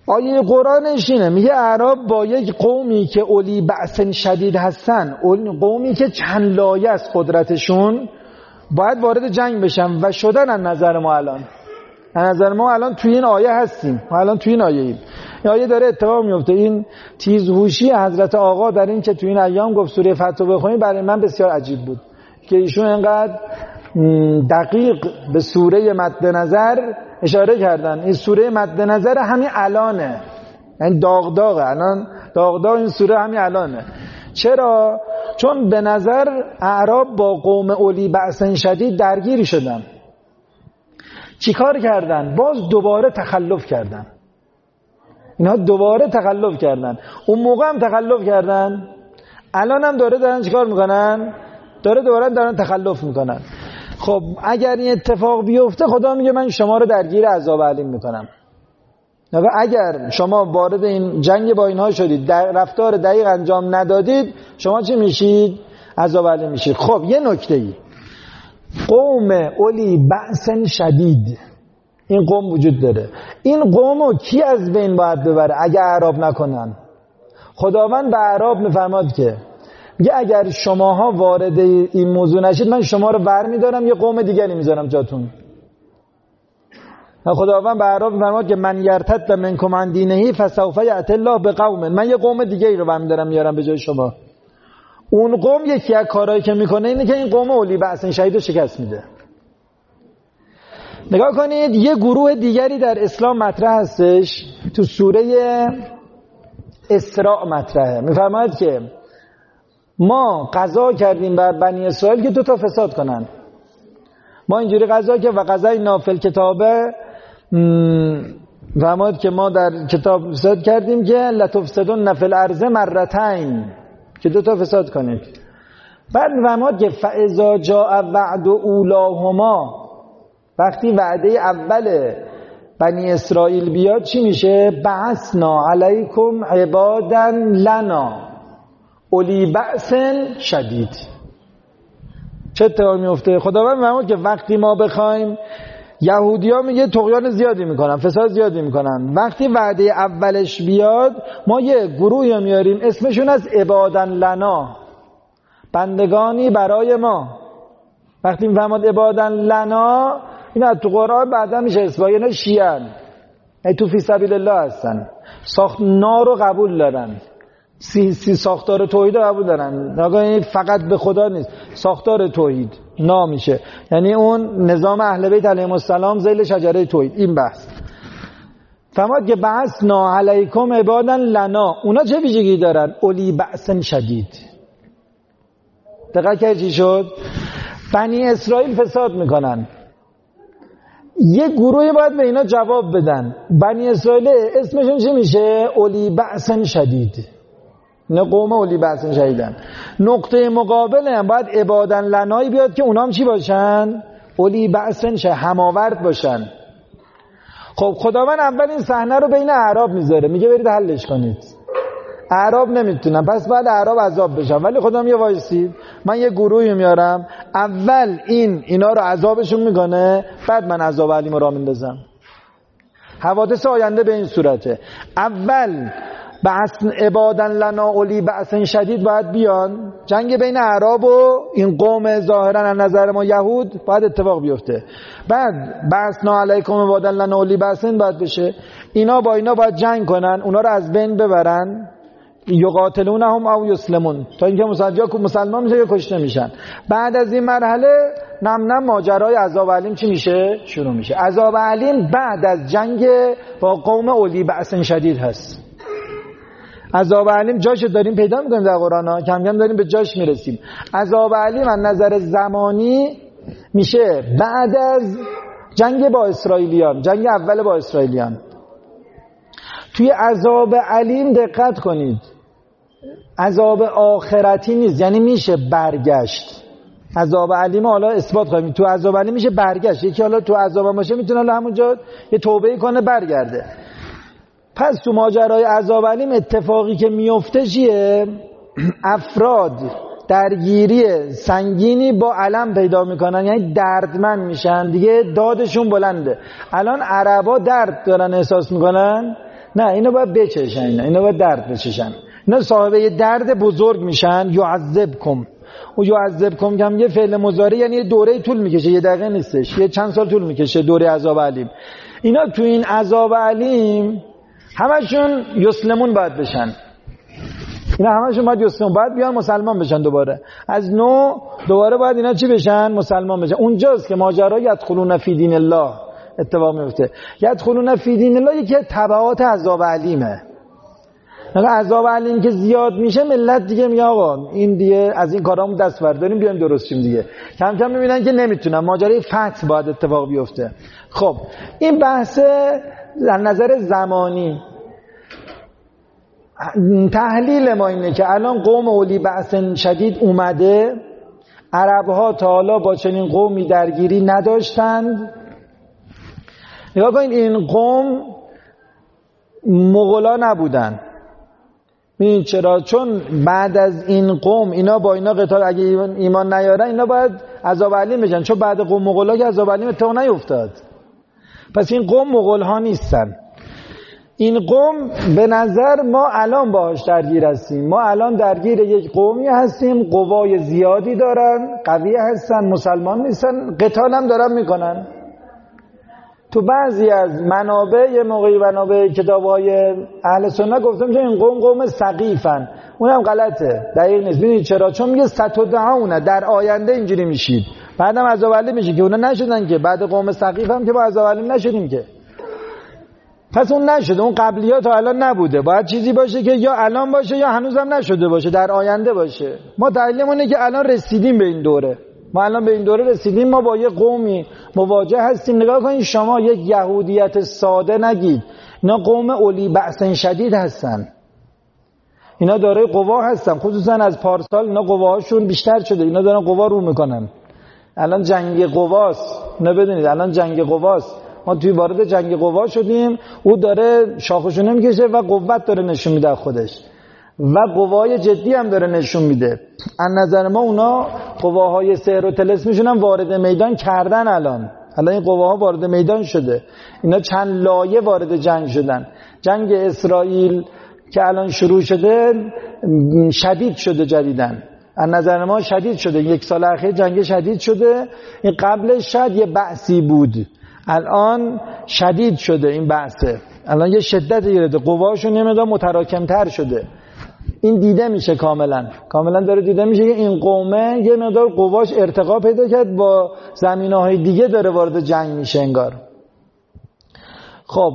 آیه قرآنش اینه، میگه اعراب با یک قومی که اولی بأس شدید هستن، قومی که چند لایه از قدرتشون، باید وارد جنگ بشن و شدن. از نظر ما الان از نظر ما الان توی این آیه هستیم، ما الان توی این آیه ایم. این آیه داره اتفاق میفته. این تیزهوشی حضرت آقا در این که توی این ایام گفت سوره فتح بخونید برای من بسیار عجیب بود که ایشون اینقدر دقیق به سوره مد نظر اشاره کردن. این سوره مد نظر همین الانه، یعنی داغ داغه، الان داغ داغ این سوره همین الانه. چرا؟ چون به نظر اعراب با قوم اولی بأس شدید درگیری شدن. چیکار کردن؟ باز دوباره تخلف کردن. اینها دوباره تخلف کردن. اون موقع هم تخلف کردن، الان هم داره دارن چیکار میکنن؟ داره دوباره دارن تخلف میکنن. خب اگر این اتفاق بیفته خدا میگه من شما رو درگیر عذاب علیم میکنم. اگر شما وارد این جنگ با اینها شدید، در رفتار دقیق انجام ندادید، شما چی میشید؟ عذاب علیم میشید. خب یه نکته ای، قوم اولی بأس شدید، این قوم وجود داره. این قومو کی از بین باید ببره اگه اعراب نکنن؟ خداوند به اعراب میفرماد که میگه اگر شماها وارد این موضوع نشید من شما رو برمیدارم، یه قوم دیگری میذارم جاتون. خداوند به اعراب میفرماد که من یرتد منکم عن دینه فسوف یأتی الله بقوم، من یه قوم دیگری رو برمیدارم میارم به جای شما. اون قوم یکی از کارهایی که میکنه اینه که این قوم اولی بأس شدید رو شکست میده. نگاه کنید یه گروه دیگری در اسلام مطرح هستش، تو سوره اسراء مطرحه. میفرماید که ما قضا کردیم بر بنی اسرائیل که دو تا فساد کنن. ما اینجوری قضا که و قضاینا فی الکتابه، فرماید که ما در کتاب فساد کردیم که لتفسدن فی الارض مرتین، که دو تا فساد کنید. بعد فرماید که فاذا جاء وعد اولاهما، وقتی وعده اول بنی اسرائیل بیاد چی میشه؟ بعثنا علیکم عبادا لنا اولی بأس شدید. چه اتفاقی میفته؟ خداوند فرمود که وقتی ما بخوایم، یهودی‌ها میگه طغیان زیادی میکنن، فساد زیادی میکنن، وقتی وعده اولش بیاد ما یه گروهی میاریم اسمشون از عبادا لنا، بندگانی برای ما. وقتی میفرماد عبادا لنا، اینا تو قرآن بعدا میشه اثبات، اینا شیعن، ای تو فی سبیل الله هستن، ساخت نار رو قبول دارن، سی, سی ساختار توحید رو قبول دارن. نگاه فقط به خدا نیست، ساختار توحید نا میشه، یعنی اون نظام اهل بیت علیهم السلام ذیل شجره توحید. این بحث فرمود که بعثنا علیکم عبادا لنا، اونا چه ویژگی دارن؟ اولی بأس شدید. دقیقا که چی شد؟ بنی اسرائیل فساد میکنن، یه گروهی باید به اینا جواب بدن. بنی اسرائیل اسمشون چی میشه؟ اولی بأس شدید، نه قوم اولی بأس شدیدن. نقطه مقابل هم باید عبادا لنایی بیاد که اونام چی باشن؟ اولی بأس شدید، هماورد باشن. خب خداوند اول این صحنه رو بین اعراب میذاره، میگه برید حلش کنید. اعراب نمیتونن، پس بعد اعراب عذاب بشن. ولی خدا میگه وایسید، من یه گروهی میارم، اول این اینا رو عذابشون میکنه، بعد من عذاب علیم رو میندازم. حوادث آینده به این صورته. اول بأس عبادا لنا اولی بأس شدید باید بیان، جنگ بین اعراب و این قوم ظاهرا از نظر ما یهود باید اتفاق بیفته. بعد بعثنا علیکم عبادا لنا اولی بأس باید بشه، اینا با اینا باید جنگ کنن، اونا رو از بین ببرن، یقاتلونهم او یسلمون، تا اینکه مسلمان مسلمان میشه یا کشته میشن. بعد از این مرحله نم نم ماجرای عذاب علیم چی میشه؟ شروع میشه. عذاب علیم بعد از جنگ با قوم اولی بأس شدید هست. عذاب علیم جاش داریم پیدا میکنیم در قرآن ها، کم کم داریم به جاش میرسیم. عذاب علیم از نظر زمانی میشه بعد از جنگ با اسرائیلیان، جنگ اول با اسرائیلیان. توی عذاب علیم دقت کنید، عذاب آخرتی نیست، یعنی میشه برگشت. عذاب علیم حالا اثبات کنیم، تو عذاب علیم میشه برگشت. یکی حالا تو عذاب باشه میتونه حالا همونجا یه توبه کنه برگرده. پس تو ماجرای عذاب علیم اتفاقی که میفته چیه؟ افراد درگیری سنگینی با علم پیدا میکنن، یعنی دردمند میشن دیگه، دادشون بلنده. الان عربا درد دارن احساس میکنن؟ نه اینا باید بچشن، اینا اینا باید درد بچشن. اینا صاحب یه درد بزرگ میشن. یعذبکم و یعذبکم هم یه فعل مضارع، یعنی یه دوره طول میکشه، یه دقیقه نیستش، یه چند سال طول میکشه دوره عذاب علیم. اینا تو این عذاب علیم همشون یسلمون باید بشن. اینا همشون باید یسلمون، باید بیان مسلمان بشن دوباره از نو، دوباره باید اینا چی بشن؟ مسلمان بشن. اونجاست که ماجرا یدخلون فی دین الله اتفاق میفته. یدخلون فی دین الله یکی تبعات عذاب علیمه. مثلا عذاب علیم که زیاد میشه، ملت دیگه میگه آقا این دیگه از این کارامون دست برداریم بیایم درست شیم دیگه. کم کم میبینن که نمیتونن، ماجرای فتح باید اتفاق بیفته. خب این بحث در نظر زمانی. تحلیل ما اینه که الان قوم اولی بأس شدید اومده، عرب‌ها تا حالا با چنین قومی درگیری نداشتند. نگاه کنید این قوم مغولا نبودن. ببین چرا؟ چون بعد از این قوم اینا با اینا قتال، اگه ایمان نیارن اینا باید عذاب علیم بشن، چون بعد قوم مغولا که عذاب علیم اتفاق نیفتاد. پس این قوم مغول ها نیستن. این قوم به نظر ما الان باهاش درگیر هستیم. ما الان درگیر یک قومی هستیم، قوای زیادی دارن، قوی هستن، مسلمان نیستن، قتال هم دارن میکنن. تو بعضی از منابع، یه موقعی منابع کتاب‌های اهل سنت گفتم که این قوم قوم سقیفن. اونم غلطه، دقیق نیست. ببینید چرا؟ چون میگه ستدعون، در آینده اینجوری میشید، بعدم عذاب علیم میشه که اونا نشدن که. بعد قوم سقیف هم که با عذاب علیم نشدیم که. پس اون نشده، اون قبلیات تا الان نبوده. باید چیزی باشه که یا الان باشه یا هنوزم نشده باشه، در آینده باشه. ما دلیلمونه که الان رسیدیم به این دوره. ما الان به این دوره رسیدیم، ما با یه قومی مواجه هستیم. نگاه کنید شما یک یهودیت ساده نگید، اینا قوم اولی بأس شدید هستن، اینا دارای قوا هستن. خصوصا از پارسال اینا قواهاشون بیشتر شده، اینا دارن قوا رو میکنن. الان جنگ قواست، اینا بدونید الان جنگ قواست. ما توی وارد جنگ قوا شدیم، او داره شاخشونه میکشه و قوت داره نشون میده خودش و قوای جدی هم داره نشون میده. از نظر ما اونا قواهای سحر و طلسمشون هم وارد میدان کردن. الان الان این قواها وارد میدان شده، اینا چند لایه وارد جنگ شدن. جنگ اسرائیل که الان شروع شده شدید شده جدیدن، از نظر ما شدید شده. یک سال اخیر جنگ شدید شده. این قبلش شاید یه بحثی بود، الان شدید شده این بحثه. الان یه شدت گرفته، قواشون یه مقدار متراکم‌تر شده. این دیده میشه کاملا کاملا داره دیده میشه که این قومه یه مقدار قواش ارتقا پیدا کرد، با زمینه‌های دیگه داره وارد جنگ میشه انگار. خب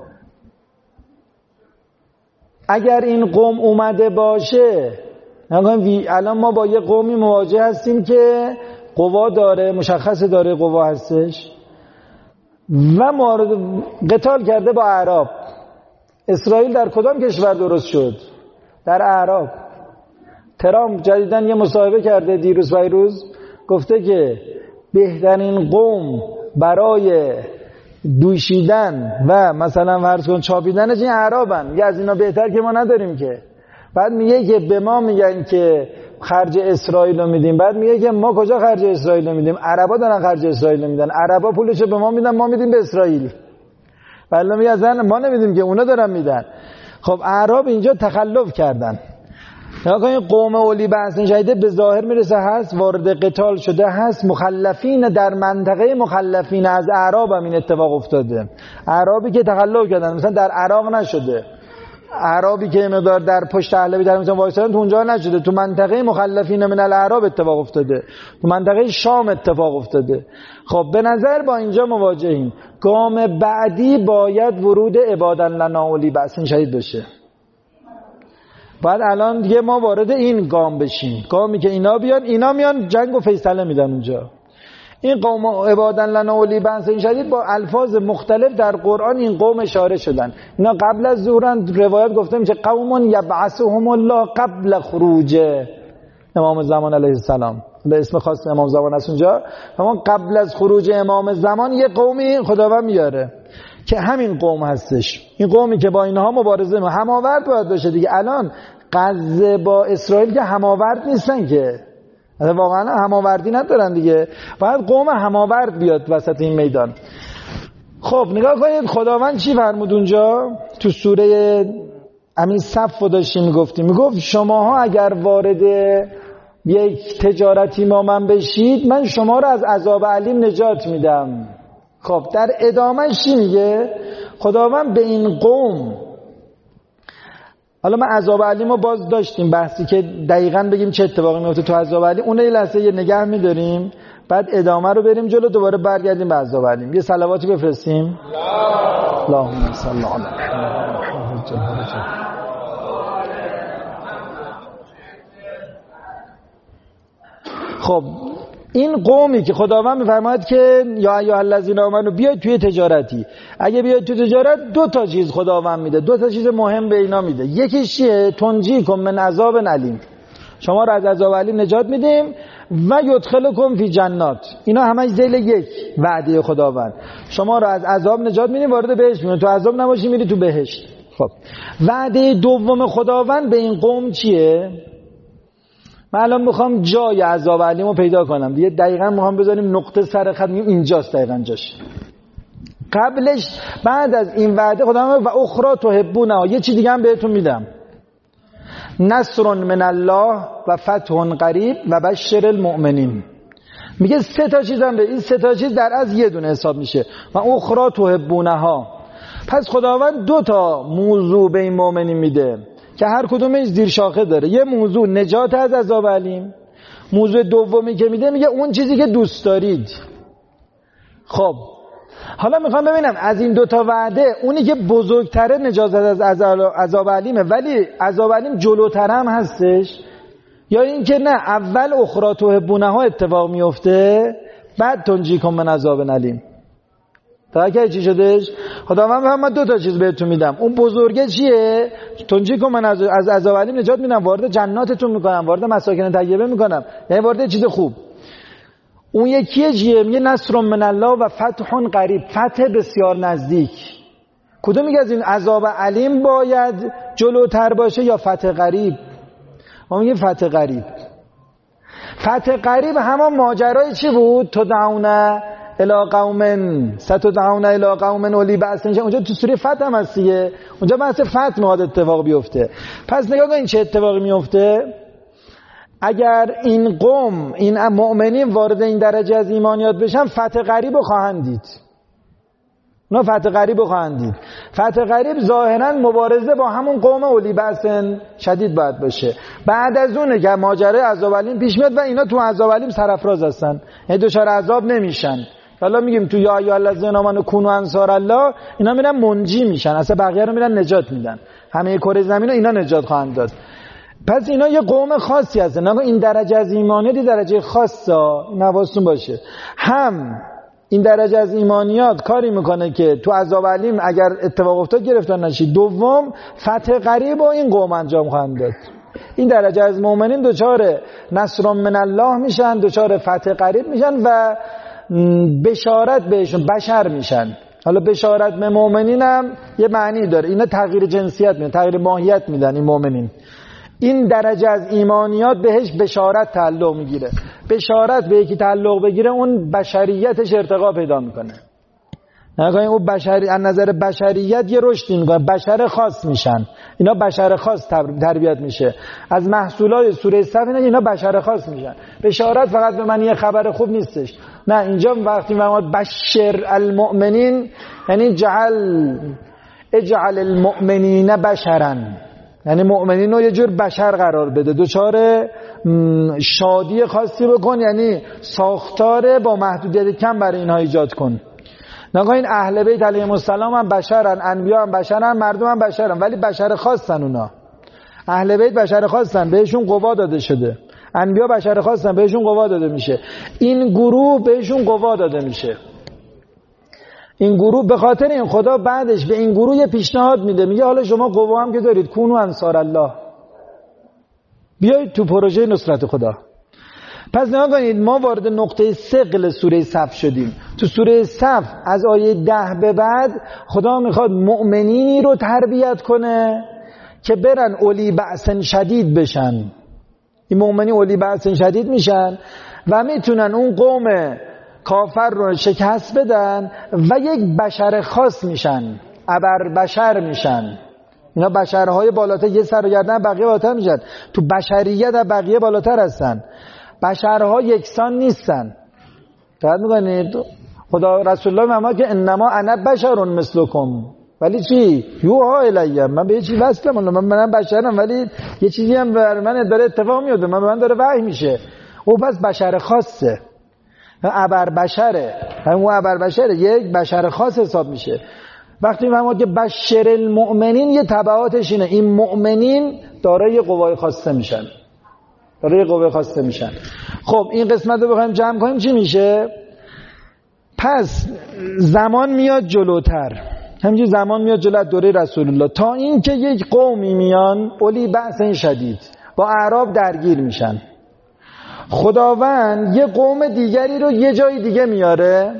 اگر این قوم اومده باشه، الان ما با یه قومی مواجه هستیم که قوا داره، مشخص داره قوا هستش و مورد قتال کرده با اعراب. اسرائیل در کدام کشور درست شد؟ در اعراب. ترامپ جدیدن یه مصاحبه کرده دیروز و ایروز، گفته که بهترین قوم برای دوشیدن و مثلا فرض کن چاپیدن این اعرابن، میگه از اینا بهتر که ما نداریم که. بعد میگه که به ما میگن که خرج اسرائیل رو میدیم، بعد میگه که ما کجا خرج اسرائیل رو میدیم؟ عربا دارن خرج اسرائیل رو میدن، عربا پولشو به ما میدن، ما میدیم به اسرائیل. ولی میگه اصلا ما نمیدیم که اونا دارن میدن. خب اعراب اینجا تخلف کردن. نگاه کنید قوم اولی بأس شدید به ظاهر میرسه هست، وارد قتال شده هست، مخلفین در منطقه مخلفین از اعراب هم این اتفاق افتاده. اعرابی که تخلف کردن، مثلا در عراق نشده، اعرابی که مقدار در پشت اهل بیت مثلا وایسادن تو اونجا نشده، تو منطقه مخلفین من الاعراب اتفاق افتاده، تو منطقه شام اتفاق افتاده. خب به نظر با اینجا مواجهیم. گام بعدی باید ورود عبادن لنا اولی بأس شدید بشه. بعد الان دیگه ما وارد این گام بشیم، گامی که اینا بیان، اینا میان جنگ و فیصله میدن اونجا. این قوم عبادن لنا اولی بأس شدید با الفاظ مختلف در قرآن این قوم اشاره شدن. اینا قبل از ظهورن، روایت گفته میشه قوم یبعثهم الله قبل خروج امام زمان علیه السلام، به اسم خاص امام زمان است اونجا. اما قبل از خروج امام زمان یه قومی خداوند میاره که همین قوم هستش. این قومی که با اینها مبارزه ما هماورد باید باشه دیگه. الان غزه با اسرائیل که هماورد نیستن که، واقعا هماوردی ندارن دیگه. باید قوم هماورد بیاد وسط این میدان. خب نگاه کنید خداوند چی فرمود اونجا تو سوره همین صف داشتیم میگفتیم، میگفت شماها اگر وارد یک تجارتی با من بشید من شما رو از عذاب علیم نجات میدم. خب در ادامه چی میگه خداوند به این قوم؟ حالا من عذاب علیم رو باز داشتیم بحثی که دقیقاً بگیم چه اتفاقی میفته تو عذاب علیم، اون یه لحظه یه نگه میداریم بعد ادامه رو بریم جلو دوباره برگردیم به عذاب علیم. یه صلواتی بفرستیم. اللهم صل علی محمد. خب این قومی که خداوند میفرماید که یا ایها الذین آمنو بیاید توی تجارتی، اگه بیاید توی تجارت دو تا چیز خداوند میده، دو تا چیز مهم به اینا میده. یکیش چیه؟ تنجیکم من عذاب علیم، شما رو از عذاب علیم نجات میدیم و یدخلکم فی جنات، اینا همش ذیل یک وعده خداوند، شما رو از عذاب نجات میدیم وارد بهشت میکنیم، تو عذاب نباشی میری تو بهشت. خب وعده دوم خداوند به این قوم چیه؟ من الان میخوام جای عذاب علیم رو پیدا کنم دیگه، دقیقاً میخوام بذاریم نقطه سر خط، میگیم اینجاست دقیقاً جاش. قبلش بعد از این وعده خداوند و اخرى تحبونها، یه چی دیگه هم بهتون میدم، نصر من الله و فتح قریب و بشر المؤمنین. میگه سه تا چیز هم به این سه تا چیز در از یه دونه حساب میشه و اخرى تحبونها. پس خداوند دو تا موضوع به این مؤمنین میده که هر کدومش زیر شاخه داره. یه موضوع نجات از عذاب علیم، موضوع دومی که میده میگه اون چیزی که دوست دارید. خب حالا میخوام ببینم از این دوتا وعده اونی که بزرگتره نجات از عذاب علیمه ولی عذاب علیم جلوتر هم هستش، یا این که نه اول اخرى تحبونها اتفاق میفته بعد تنجیکم من عذاب علیم. تا چی شدش؟ خداوند من دو تا چیز بهتون میدم، اون بزرگه چیه؟ تنجیکم من از از عذاب علیم نجات میدم، وارد جناتتون میکنم، وارد مساکن طیبه میکنم، یعنی وارد چیز خوب. اون یکیه چیه؟ میگه نصر من الله و فتح قریب، فتح بسیار نزدیک. کدوم میگه از این عذاب علیم باید جلوتر باشه یا فتح قریب؟ ما میگه فتح قریب. فتح قریب همان ماجرای چی بود؟ تدعون الی قوم ستدعون الی قوم اولی بأس، اونجا تو سوره فتح هم هست دیگه، اونجا بحث فتح میاد اتفاق بیفته. پس نگاه کن چه اتفاقی میفته. اگر این قوم این مؤمنین وارد این درجه از ایمانیات بشن فتح قریب رو خواهند دید، اونا فتح قریب رو خواهند دید. فتح قریب ظاهرا مبارزه با همون قوم اولی بأس شدید باید باشه. بعد از اونه که ماجرای عذاب علیم پیش میاد و اینا تو عذاب علیم سرافراز هستن، یعنی دچار عذاب نمیشن. حالا میگیم تو یا ایها الذین آمنوا کونوا انصار الله، اینا میرن منجی میشن، اصلا بقیه رو میرن نجات میدن، همه کره زمین رو اینا نجات خواهند داد. پس اینا یه قوم خاصی هستن، نه این درجه از ایمانیات درجه خاصه، این حواستون باشه. هم این درجه از ایمانیات کاری میکنه که تو عذاب علیم اگر اتفاق افتاد گرفتار نشید. دوم فتح قریب و این قوم انجام خواهند داد. این درجه از مؤمنین دوچار نصر من الله میشن، دوچار فتح قریب میشن و بشارت بهشون بشر میشن. حالا بشارت به مؤمنین هم یه معنی داره، اینا تغییر جنسیت میدن، تغییر ماهیت میدن این مؤمنین. این درجه از ایمانیات بهش بشارت تعلق میگیره. بشارت به یکی تعلق بگیره اون بشریتش ارتقا پیدا میکنه. نگاهی اون بشری از نظر بشریت یه رشدی میکنه، بشر خاص میشن. اینا بشر خاص تربیت میشه. از محصولات سوره صف اینا اینا بشر خاص میشن. بشارت فقط به معنی خبر خوب نیستش. نه، اینجا وقتی میگم بشر المؤمنین یعنی جعل اجعل المؤمنین بشرا، یعنی مؤمنین رو یه جور بشر قرار بده، دوچار شادی خاصی بکن، یعنی ساختار با محدودیت کم برای اینها ایجاد کن. نگاه این اهل بیت علیهم السلام هم بشرن، انبیا هم بشرن، مردم هم بشرن، ولی بشر خاصن. اونا اهل بیت بشر خاصن، بهشون قوا داده شده. انبیا بشر خاصن، بهشون قوا داده میشه. این گروه بهشون قوا داده میشه. این گروه به خاطر این خدا بعدش به این گروه یه پیشنهاد میده، میگه حالا شما قوا هم که دارید، کونوا انصار الله، بیایید تو پروژه نصرت خدا. پس نگاه کنید ما وارد نقطه ثقل سوره صف شدیم. تو سوره صف از آیه ده به بعد خدا میخواد مؤمنینی رو تربیت کنه که برن اولی بأس شدید بشن. این مؤمنی اولی بأس شدید میشن و میتونن اون قوم کافر رو شکست بدن و یک بشر خاص میشن، ابر بشر میشن. اینا بشرهای بالاتر، یه سر و گردن بقیه بالاتر میشن. تو بشریت از بقیه بالاتر هستن. بشرها یکسان نیستن. دقت میکنید؟ خدا رسول الله میگه که انما انا بشر مثلکم، ولی چی؟ یوها الی، من به یه چیز وصلم، من منم بشرم ولی یه چیزی هم بر من داره اتفاق میفته، من به من داره وحی میشه. او پس بشر خاصه، ابر بشره، همون ابر بشره، یک بشر خاص حساب میشه. وقتی میفهمید که بشر المؤمنین یه تبعاتش اینه، این مؤمنین دارای قوای خاصه میشن، دارای قوای خاصه میشن. خب این قسمت رو بخوایم جمع کنیم چی میشه؟ پس زمان میاد جلوتر، همینجور زمان میاد جلو از دوره رسول الله، تا این که یک قومی میان اولی بأس شدید با اعراب درگیر میشن. خداوند یه قوم دیگری رو یه جای دیگه میاره،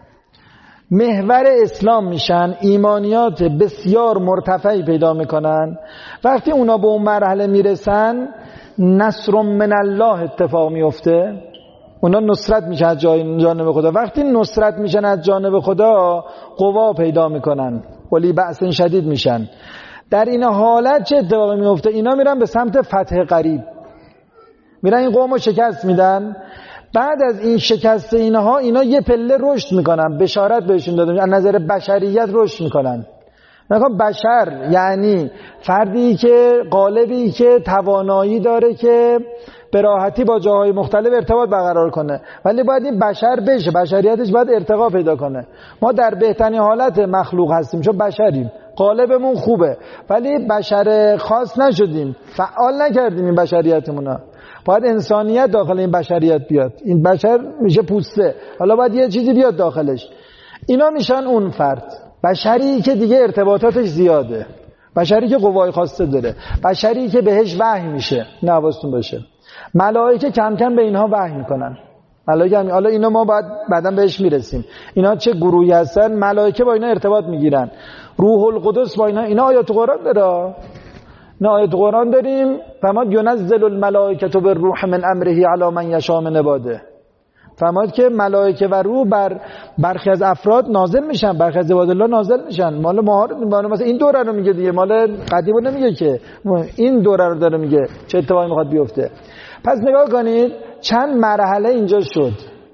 محور اسلام میشن، ایمانیات بسیار مرتفعی پیدا میکنن. وقتی اونا به اون مرحله میرسن نصر من الله اتفاق میفته، اونا نصرت میشن از جانب خدا. وقتی نصرت میشن از جانب خدا قوا پیدا میکنن، ولی بأس شدید میشن. در این حالت چه اتفاقی میفته؟ اینا میرن به سمت فتح قریب، میرن این قوم رو شکست میدن. بعد از این شکست اینها اینا یه پله رشد میکنن، بشارت بهشون داده میشه، از نظر بشریت رشد میکنن. میگم بشر یعنی فردی که قالبی که توانایی داره که به راحتی با جاهای مختلف ارتباط برقرار کنه، ولی باید این بشر بشه، بشریتش باید ارتقا پیدا کنه. ما در بهترین حالت مخلوق هستیم چون بشریم، قالبمون خوبه، ولی بشر خاص نشدیم، فعال نکردیم این بشریتمونو. باید انسانیت داخل این بشریت بیاد. این بشر میشه پوسته، حالا باید یه چیزی بیاد داخلش. اینا میشن اون فرد، بشری که دیگه ارتباطاتش زیاده، بشری که قوای خاصه داره، بشری که بهش وحی میشه. نوازتون باشه ملائکه کم کم به اینها وحی میکنن. ملائکه هم حالا اینا ما بعد بعداً بهش میرسیم، اینا چه گروهی هستن. ملائکه با اینا ارتباط میگیرن، روح القدس با اینا. اینا آیات قرآن داره، نه آیات قرآن داریم. فما ینزل الملائکه بالروح من امره علی من یشاء من عباده. فرمود که ملائکه و روح بر برخی از افراد نازل میشن، برخی از عباد الله نازل میشن. مال ما مثلا این دوره رو میگه دیگه، مال قدیمو نمیگه که، این دوره رو داره میگه چه اتفاقی میخواد بیفته. پس نگاه کنید چند مرحله اینجا شد.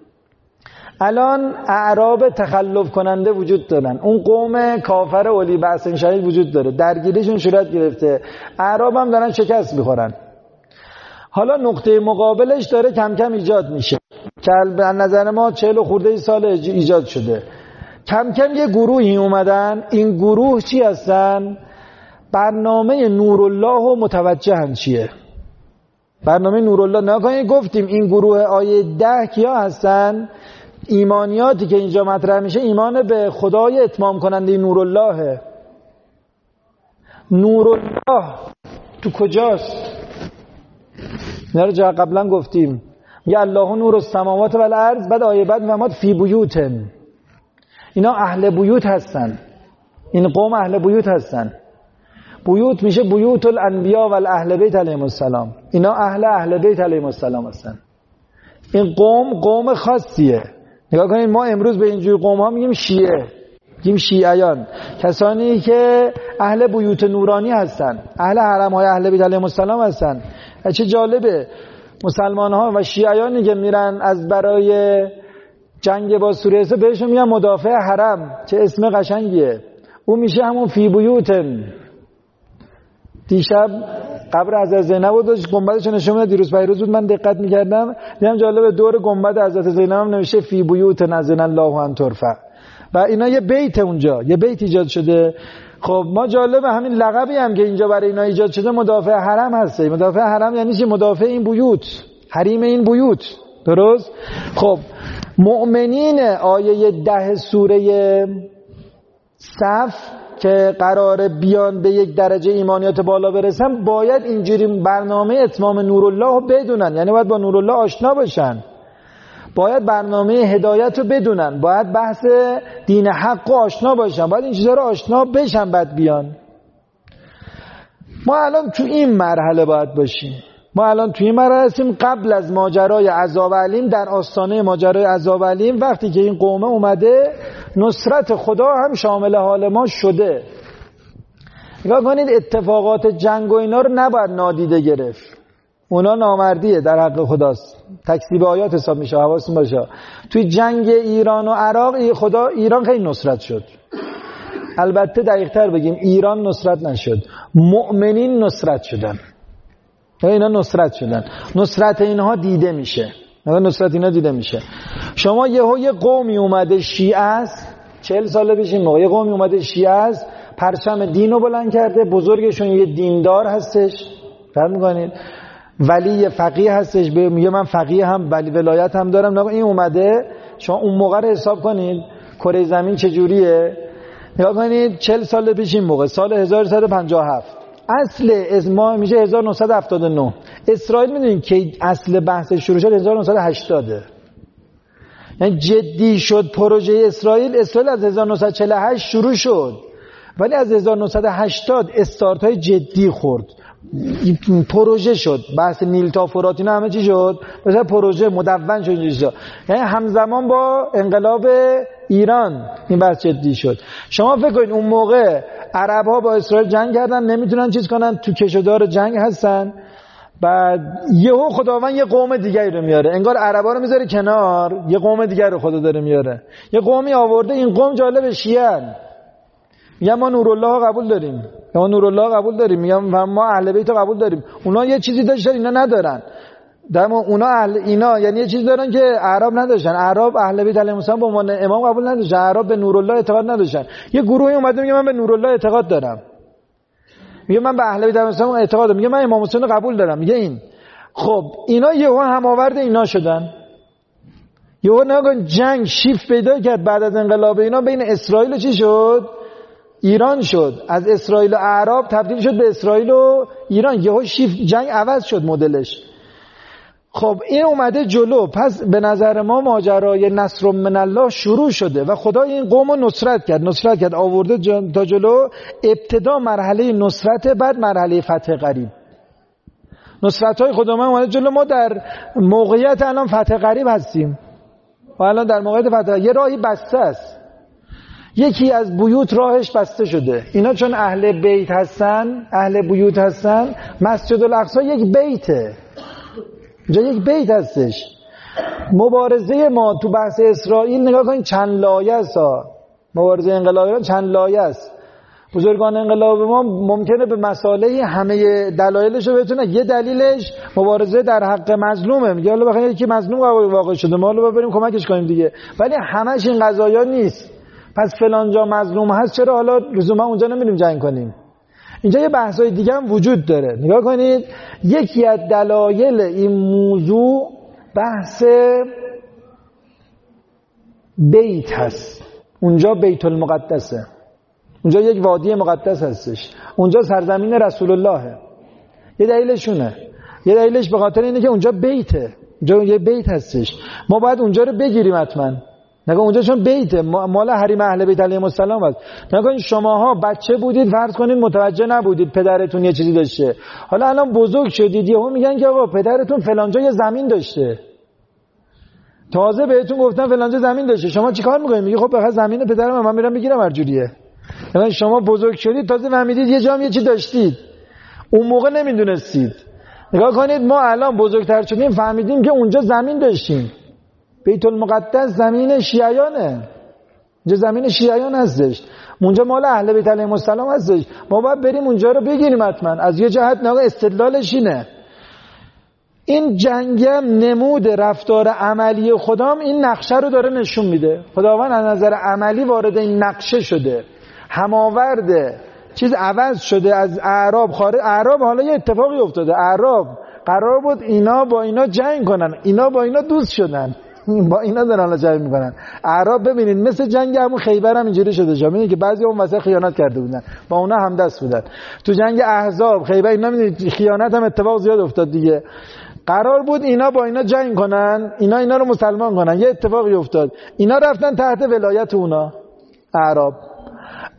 الان اعراب تخلف کننده وجود دارن، اون قوم کافر اولی بأس شدید وجود داره، درگیریشون صورت گرفته، اعراب هم دارن شکست میخورن. حالا نقطه مقابلش داره کم کم ایجاد میشه که از نظر ما چهل و خورده سال ایجاد شده. کم کم یه گروهی اومدن، این گروه چی هستن؟ برنامه نورالله و متوجهن. چیه برنامه نورالله؟ نکنید گفتیم این گروه آیه ده کیا هستن؟ ایمانیاتی که اینجا مطرح میشه ایمان به خدای اتمام کننده نورالله. نورالله تو کجاست؟ اینا رو جا قبلا گفتیم، یا الله نور السماوات و الارض. بعد آیه بعد میفهمد فی بیوتن، اینا اهل بیوت هستن، این قوم اهل بیوت هستن. بیوت میشه بیوت الانبیا و اهل بیت علیهم السلام، اینا اهل اهل بیت علیهم السلام هستن. این قوم قوم خاصیه. نگاه کنید ما امروز به اینجور قوم ها میگیم شیعه، میگیم شیعیان، کسانی که اهل بیوت نورانی هستن، اهل حرم های اهل بیت علیهم السلام هستن. چه جالبه مسلمان ها و شیعیانی که میرن از برای جنگ با سوریه بهشون میگن مدافع حرم. چه اسم قشنگیه. اون میشه همون فی بیوتن. دیشب قبر حضرت زینب بود، گنبدش نشون میاد، دیروز پیروز بود، من دقت میکردم دیدم جالبه دور گنبد حضرت زینب هم نوشته فی بیوتن اذن الله ان ترفع، و اینا یه بیت اونجا، یه بیت ایجاد شده. خب ما جالبه همین لقبی هم که اینجا برای اینا ایجاد شده مدافع حرم هسته. مدافع حرم یعنی چی؟ مدافع این بیوت، حریم این بیوت. درست؟ خب مؤمنین آیه ده سوره صف که قراره بیان به یک درجه ایمانیات بالا برسن باید اینجوری برنامه اتمام نورالله رو بدونن، یعنی باید با نورالله آشنا باشن، باید برنامه هدایت رو بدونن، باید بحث دین حق رو آشنا باشن، باید این چیزا رو آشنا بشن بعد بیان. ما الان تو این مرحله باید باشیم. ما الان توی این مرحله هستیم. قبل از ماجرای عذاب علیم، در آستانه ماجرای عذاب علیم، وقتی که این قومه اومده نصرت خدا هم شامل حال ما شده. نگاه کنید اتفاقات جنگ و اینا رو نباید نادیده گرفت. اونا نامردیه در حق خداست، تکذیب آیات حساب میشه. حواستون باشه توی جنگ ایران و عراق خدا ایران خیلی نصرت شد. البته دقیق‌تر بگیم ایران نصرت نشد، مؤمنین نصرت شدن. اینا نصرت شدن. نصرت اینها دیده میشه. نصرت اینا دیده میشه. شما یهو یه قومی اومده شیعه است، چهل سال پیش این موقع یه قومی اومده شیعه است، پرچم دین رو بلند کرده، بزرگشون یه دیندار هستش، فهم می‌کنید؟ ولی فقیه هستش، میگه من فقیه هم ولی ولایت هم دارم. نه این اومده، شما اون موقع رو حساب کنید کره زمین چجوریه. نگاه کنید چهل سال پیش این موقع، سال هزار و سیصد و پنجاه و هفت، اصل ازما میشه هزار و نهصد و هفتاد و نه. اسرائیل میدونید که اصل بحث شروع شد هزار و نهصد و هشتاد. یعنی جدی شد پروژه اسرائیل. اسرائیل از هزار و نهصد و چهل و هشت شروع شد، ولی از هزار و نهصد و هشتاد استارت های جدی خورد، پروژه شد. بحث نیل تا فرات اینا همه چی شد، مثلا پروژه مدون شد. یعنی همزمان با انقلاب ایران این بحث جدی شد. شما فکر کنید اون موقع عرب ها با اسرائیل جنگ کردن، نمیتونن چیز کنن، تو کشودار جنگ هستن. بعد یهو خداوند یه قوم دیگری رو میاره، انگار عربا رو میذاره کنار، یه قوم دیگر رو خدا داره میاره. یه قومی آورده، این قوم جالب شیعه، میگن ما نورالله قبول داریم، ما نورالله قبول داریم، میگن ما اهل بیت قبول داریم. اونا یه چیزی داشتن اینا ندارن. در اونا اهل اینا یعنی یه چیزی دارن که اعراب نداشتن. اعراب اهل بیت علیهم السلام به عنوان امام قبول نداشتن، اعراب به نورالله اعتقاد نداشتن. یه گروهی اومده میگه من به نورالله اعتقاد دارم، میگه من به اهل بیت علیهم السلام اعتقاد دارم، میگه من امام حسین قبول دارم. میگه این خب اینا یهو هم آورد اینا شدن. یهو نگاه جنگ شیف پیدا کرد بعد از انقلاب اینا بین اسرائیل چی شد؟ ایران شد. از اسرائیل و اعراب تبدیل شد به اسرائیل و ایران. یهو شیف جنگ عوض شد مدلش. خب این اومده جلو. پس به نظر ما ماجرای نصر من الله شروع شده و خدا این قوم رو نصرت کرد نصرت کرد آورده تا جلو. ابتدا مرحله نصرت، بعد مرحله فتح قریب. نصرت های خدا ما اومده جلو. ما در موقعیت الان فتح قریب هستیم و الان در موقعیت فتح یه راهی بسته است. یکی از بیوت راهش بسته شده. اینا چون اهل بیت هستن، اهل بیوت هستن، مسجد الاقصی یک بیته، اینجا یک بیت هستش. مبارزه ما تو بحث اسرائیل نگاه کنید چند لایه است. مبارزه انقلابیان چند لایه است. بزرگان انقلاب ما ممکنه به مسائل همه دلایلش رو بتونه. یه دلیلش مبارزه در حق مظلومه، میگه حالا بخاطر یکی مظلوم واقع شده ما حالا بریم کمکش کنیم دیگه. ولی همش این قضایا نیست. پس فلان جا مظلوم هست، چرا حالا لزوما اونجا نمیریم جنگ کنیم؟ اینجا یه بحثای دیگه هم وجود داره. نگاه کنید یکی از دلایل این موضوع بحث بیت هست. اونجا بیت المقدسه، اونجا یک وادی مقدس هستش، اونجا سرزمین رسول الله. یه دلیلشونه، یه دلیلش به خاطر اینه که اونجا بیته، اونجا یه بیت هستش. ما باید اونجا رو بگیریم حتما. نگاه اونجا چون بیته، مال حریم اهل بیت علیهم السلام است. نگاه شماها بچه بودید، فرض کنید متوجه نبودید پدرتون یه چیزی داشته. حالا الان بزرگ شدید یهو میگن که آقا پدرتون فلانجا یه زمین داشته. تازه بهتون گفتن فلانجا زمین داشته، شما چیکار میکنید؟ میگی خب بخاطر زمین پدرم من میرم میگیرم هر جوریه. یعنی شما بزرگ شدید تازه فهمیدید یه جام یه چی داشتید، اون موقع نمیدونستید. نگاه کنید ما الان بزرگتر شدیم فهمیدیم که اونجا زمین داشتیم. بیت المقدس زمین شیعیانه، اونجا زمین شیعیان هستش، اونجا مال اهل بیت علیهم السلام هستش. ما باید بریم اونجا رو بگیریم حتما. از یه جهت نگاه استدلالش اینه. این جنگم نمود رفتار عملی خدام این نقشه رو داره نشون میده. خداوند از نظر عملی وارد این نقشه شده، هماورده، چیز عوض شده از اعراب خارج. اعراب حالا یه اتفاقی افتاده، اعراب قرار بود اینا با اینا جنگ کنن، اینا با اینا دوست شدن، با اینا دارن حالا جنگ میکنن. اعراب ببینید مثل جنگ همون خیبر هم اینجوری شده. جا میبینید که بعضی اون واسه خیانت کرده بودن، با اونا همدست بودن. تو جنگ احزاب خیبر اینا میبینید خیانت هم اتفاق زیاد افتاد دیگه. قرار بود اینا با اینا جنگ کنن، اینا اینا رو مسلمان کنن. یه اتفاقی افتاد، اینا رفتن تحت ولایت اونا اعراب.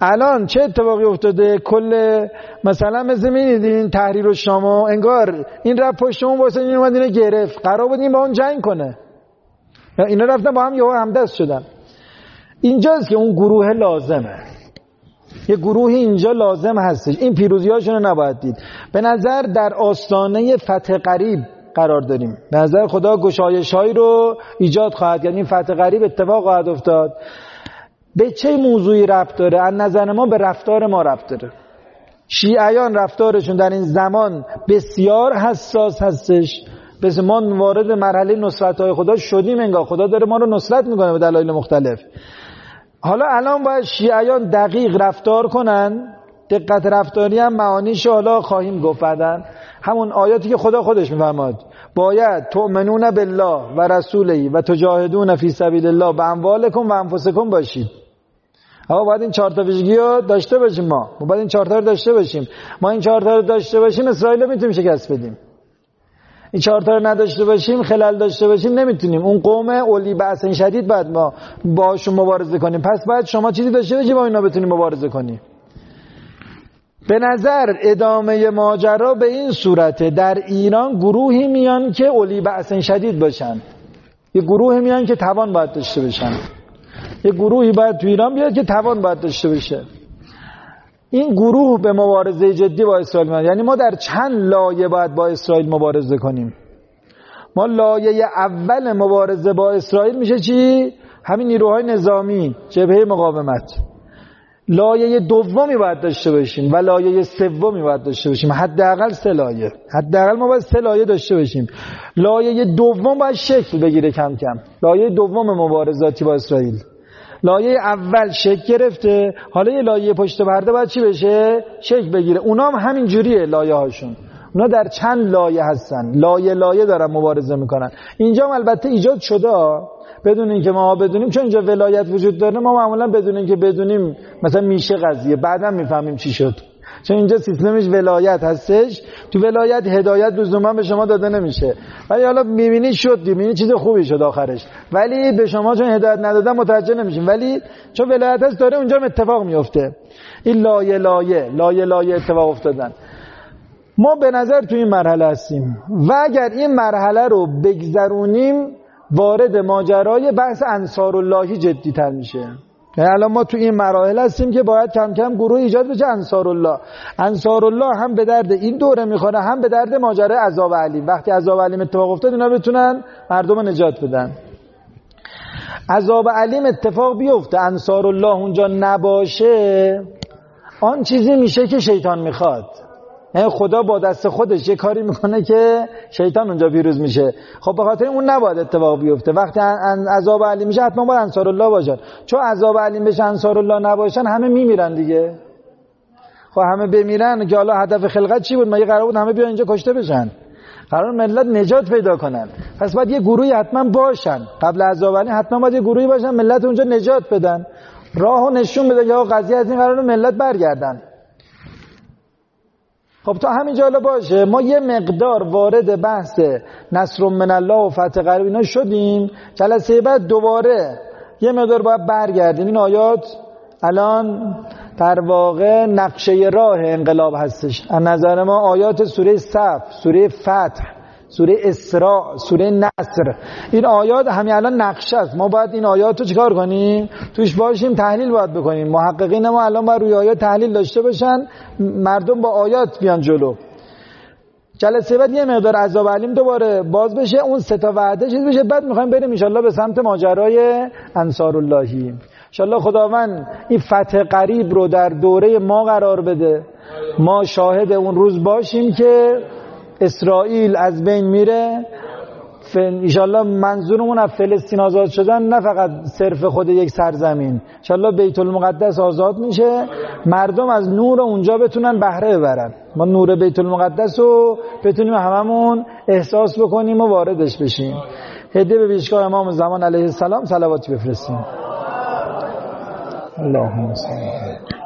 الان چه اتفاقی افتاده؟ کل مثلا مثل می‌دیدین تحریر الشام انگار این رفت پشت اون واسه این اومد اینو گرفت، قرار بود این با اون جنگ کنه، اینا رفتن با هم یهو همدست شدن. اینجاست که اون گروه لازمه، یه گروهی اینجا لازم هستش. این پیروزی‌هاشون رو نباید دید. به نظر در آستانه فتح قریب قرار داریم. به نظر خدا گشایش‌هایی رو ایجاد خواهد کرد. این فتح قریب اتفاق خواهد افتاد. به چه موضوعی ربط داره؟ از نظر ما به رفتار ما ربط داره. شیعیان رفتارشون در این زمان بسیار حساس هستش. بس ما وارد مرحله نصرت‌های خدا شدیم، انگار خدا داره ما رو نصرت میکنه به دلایل مختلف. حالا الان باید شیعیان دقیق رفتار کنن. دقت رفتاری هم معانیش حالا خواهیم گفت بعدن. همون آیاتی که خدا خودش میفرماد باید تؤمنون بالله و رسوله و تجاهدون فی سبیل الله باموالکم و انفسکم باشید. آقا باید این چهار تا ویژگی رو داشته باشیم. ما ما باید این چهار تا رو داشته باشیم. ما این چهار تا رو داشته باشیم اسرائیل رو میتونیم شکست بدیم. این چهار تا رو نداشته باشیم، خلل داشته باشیم، نمیتونیم. اون قوم اولی بأس شدید بعد ما باهاشون مبارزه کنیم. پس باید شما چیزی داشته باشی با اینا بتونیم مبارزه کنیم. به نظر ادامه ماجرا به این صورته. در ایران گروهی میان که اولی بأس شدید باشن، یه گروهی میان که توان باید داشته باشن، یه گروهی باید تو ایران بیاد که توان باید داشته باشه. این گروه به مبارزه جدی با اسرائیل میاد. یعنی ما در چند لایه باید با اسرائیل مبارزه کنیم. ما لایه اول مبارزه با اسرائیل میشه چی؟ همین نیروهای نظامی، جبهه مقاومت. لایه دومی باید داشته باشیم و لایه سومی باید داشته باشیم. حداقل سه لایه. حداقل ما باید سه لایه داشته باشیم. لایه دوم باید شکل بگیره کم کم. لایه دوم مبارزاتی با اسرائیل. لایه اول شکل گرفته، حالا یه لایه پشت پرده باید چی بشه؟ شکل بگیره. اونا هم همین جوریه لایه هاشون. اونا در چند لایه هستن، لایه لایه دارن مبارزه میکنن. اینجا هم البته ایجاد شده بدون اینکه ما بدونیم، چون اینجا ولایت وجود داره. ما معمولا بدون اینکه بدونیم مثلا میشه قضیه، بعدا میفهمیم چی شد، چون اینجا سیستمش ولایت هستش. تو ولایت هدایت لزوما به شما داده نمیشه، ولی حالا میبینی شد، میبینی چیز خوبی شد آخرش، ولی به شما چون هدایت ندادن متوجه نمیشین. ولی چون ولایت هست داره اونجا هم اتفاق میفته. این لایه لایه لایه لایه اتفاق افتادن. ما به نظر تو این مرحله هستیم و اگر این مرحله رو بگذرونیم وارد ماجرای بحث انصار اللهی جدی تر میشه. یعنی الان ما تو این مراحل هستیم که باید کم کم گروه ایجاد بشه انصار الله. انصار الله هم به درد این دوره میخوره، هم به درد ماجرای عذاب علیم. وقتی عذاب علیم اتفاق افتاد اینا بتونن مردم نجات بدن. عذاب علیم اتفاق بیفته، انصار الله اونجا نباشه، آن چیزی میشه که شیطان میخواد. یعنی خدا با دست خودش یه کاری میکنه که شیطان اونجا پیروز میشه. خب به خاطر اون نباید اتفاق بیفته. وقتی عذاب علیم میشه حتما باید انصار الله باشن، چون عذاب علیم بشه انصار الله نباشن همه میمیرن دیگه. خب همه بمیرن که حالا هدف خلقت چی بود؟ مگه قرار بود همه بیان اینجا کشته بشن؟ قرار ملت نجات پیدا کنن. پس باید یه گروهی حتما باشن قبل عذاب علیم، حتما باید یه گروهی باشن ملت اونجا نجات بدن، راهو نشون بدن که آقا قضیه از این قراره ملت برگردن. خب تا همینجا حالا باشه. ما یه مقدار وارد بحث نصر من الله و فتح قریب اینا شدیم. جلسه بعد دوباره یه مقدار باید برگردیم. این آیات الان در واقع نقشه راه انقلاب هستش. از نظر ما آیات سوره صف، سوره فتح، سوره اسراء، سوره نصر، این آیات همین الان نقشه است. ما باید این آیات رو چیکار کنیم؟ توش باشیم، تحلیل باید بکنیم. محققین ما الان باید روی آیات تحلیل داشته باشن، مردم با آیات بیان جلو. جلسه بعد یه مقدار عذاب علیم دوباره باز بشه، اون سه تا وعده چیز بشه، بعد میخوایم بریم ان شاءالله به سمت ماجرای انصار اللهی. ان شاءالله خداوند این فتح قریب رو در دوره ما قرار بده، ما شاهد اون روز باشیم که اسرائیل از بین میره. انشالله منظورمون از فلسطین آزاد شدن نه فقط صرف خود یک سرزمین، انشالله بیت المقدس آزاد میشه، مردم از نور اونجا بتونن بهره ببرن. ما نور بیت المقدس رو بتونیم هممون احساس بکنیم و واردش بشیم. هدیه به پیشگاه امام زمان علیه السلام صلواتی بفرستیم. اللهم صل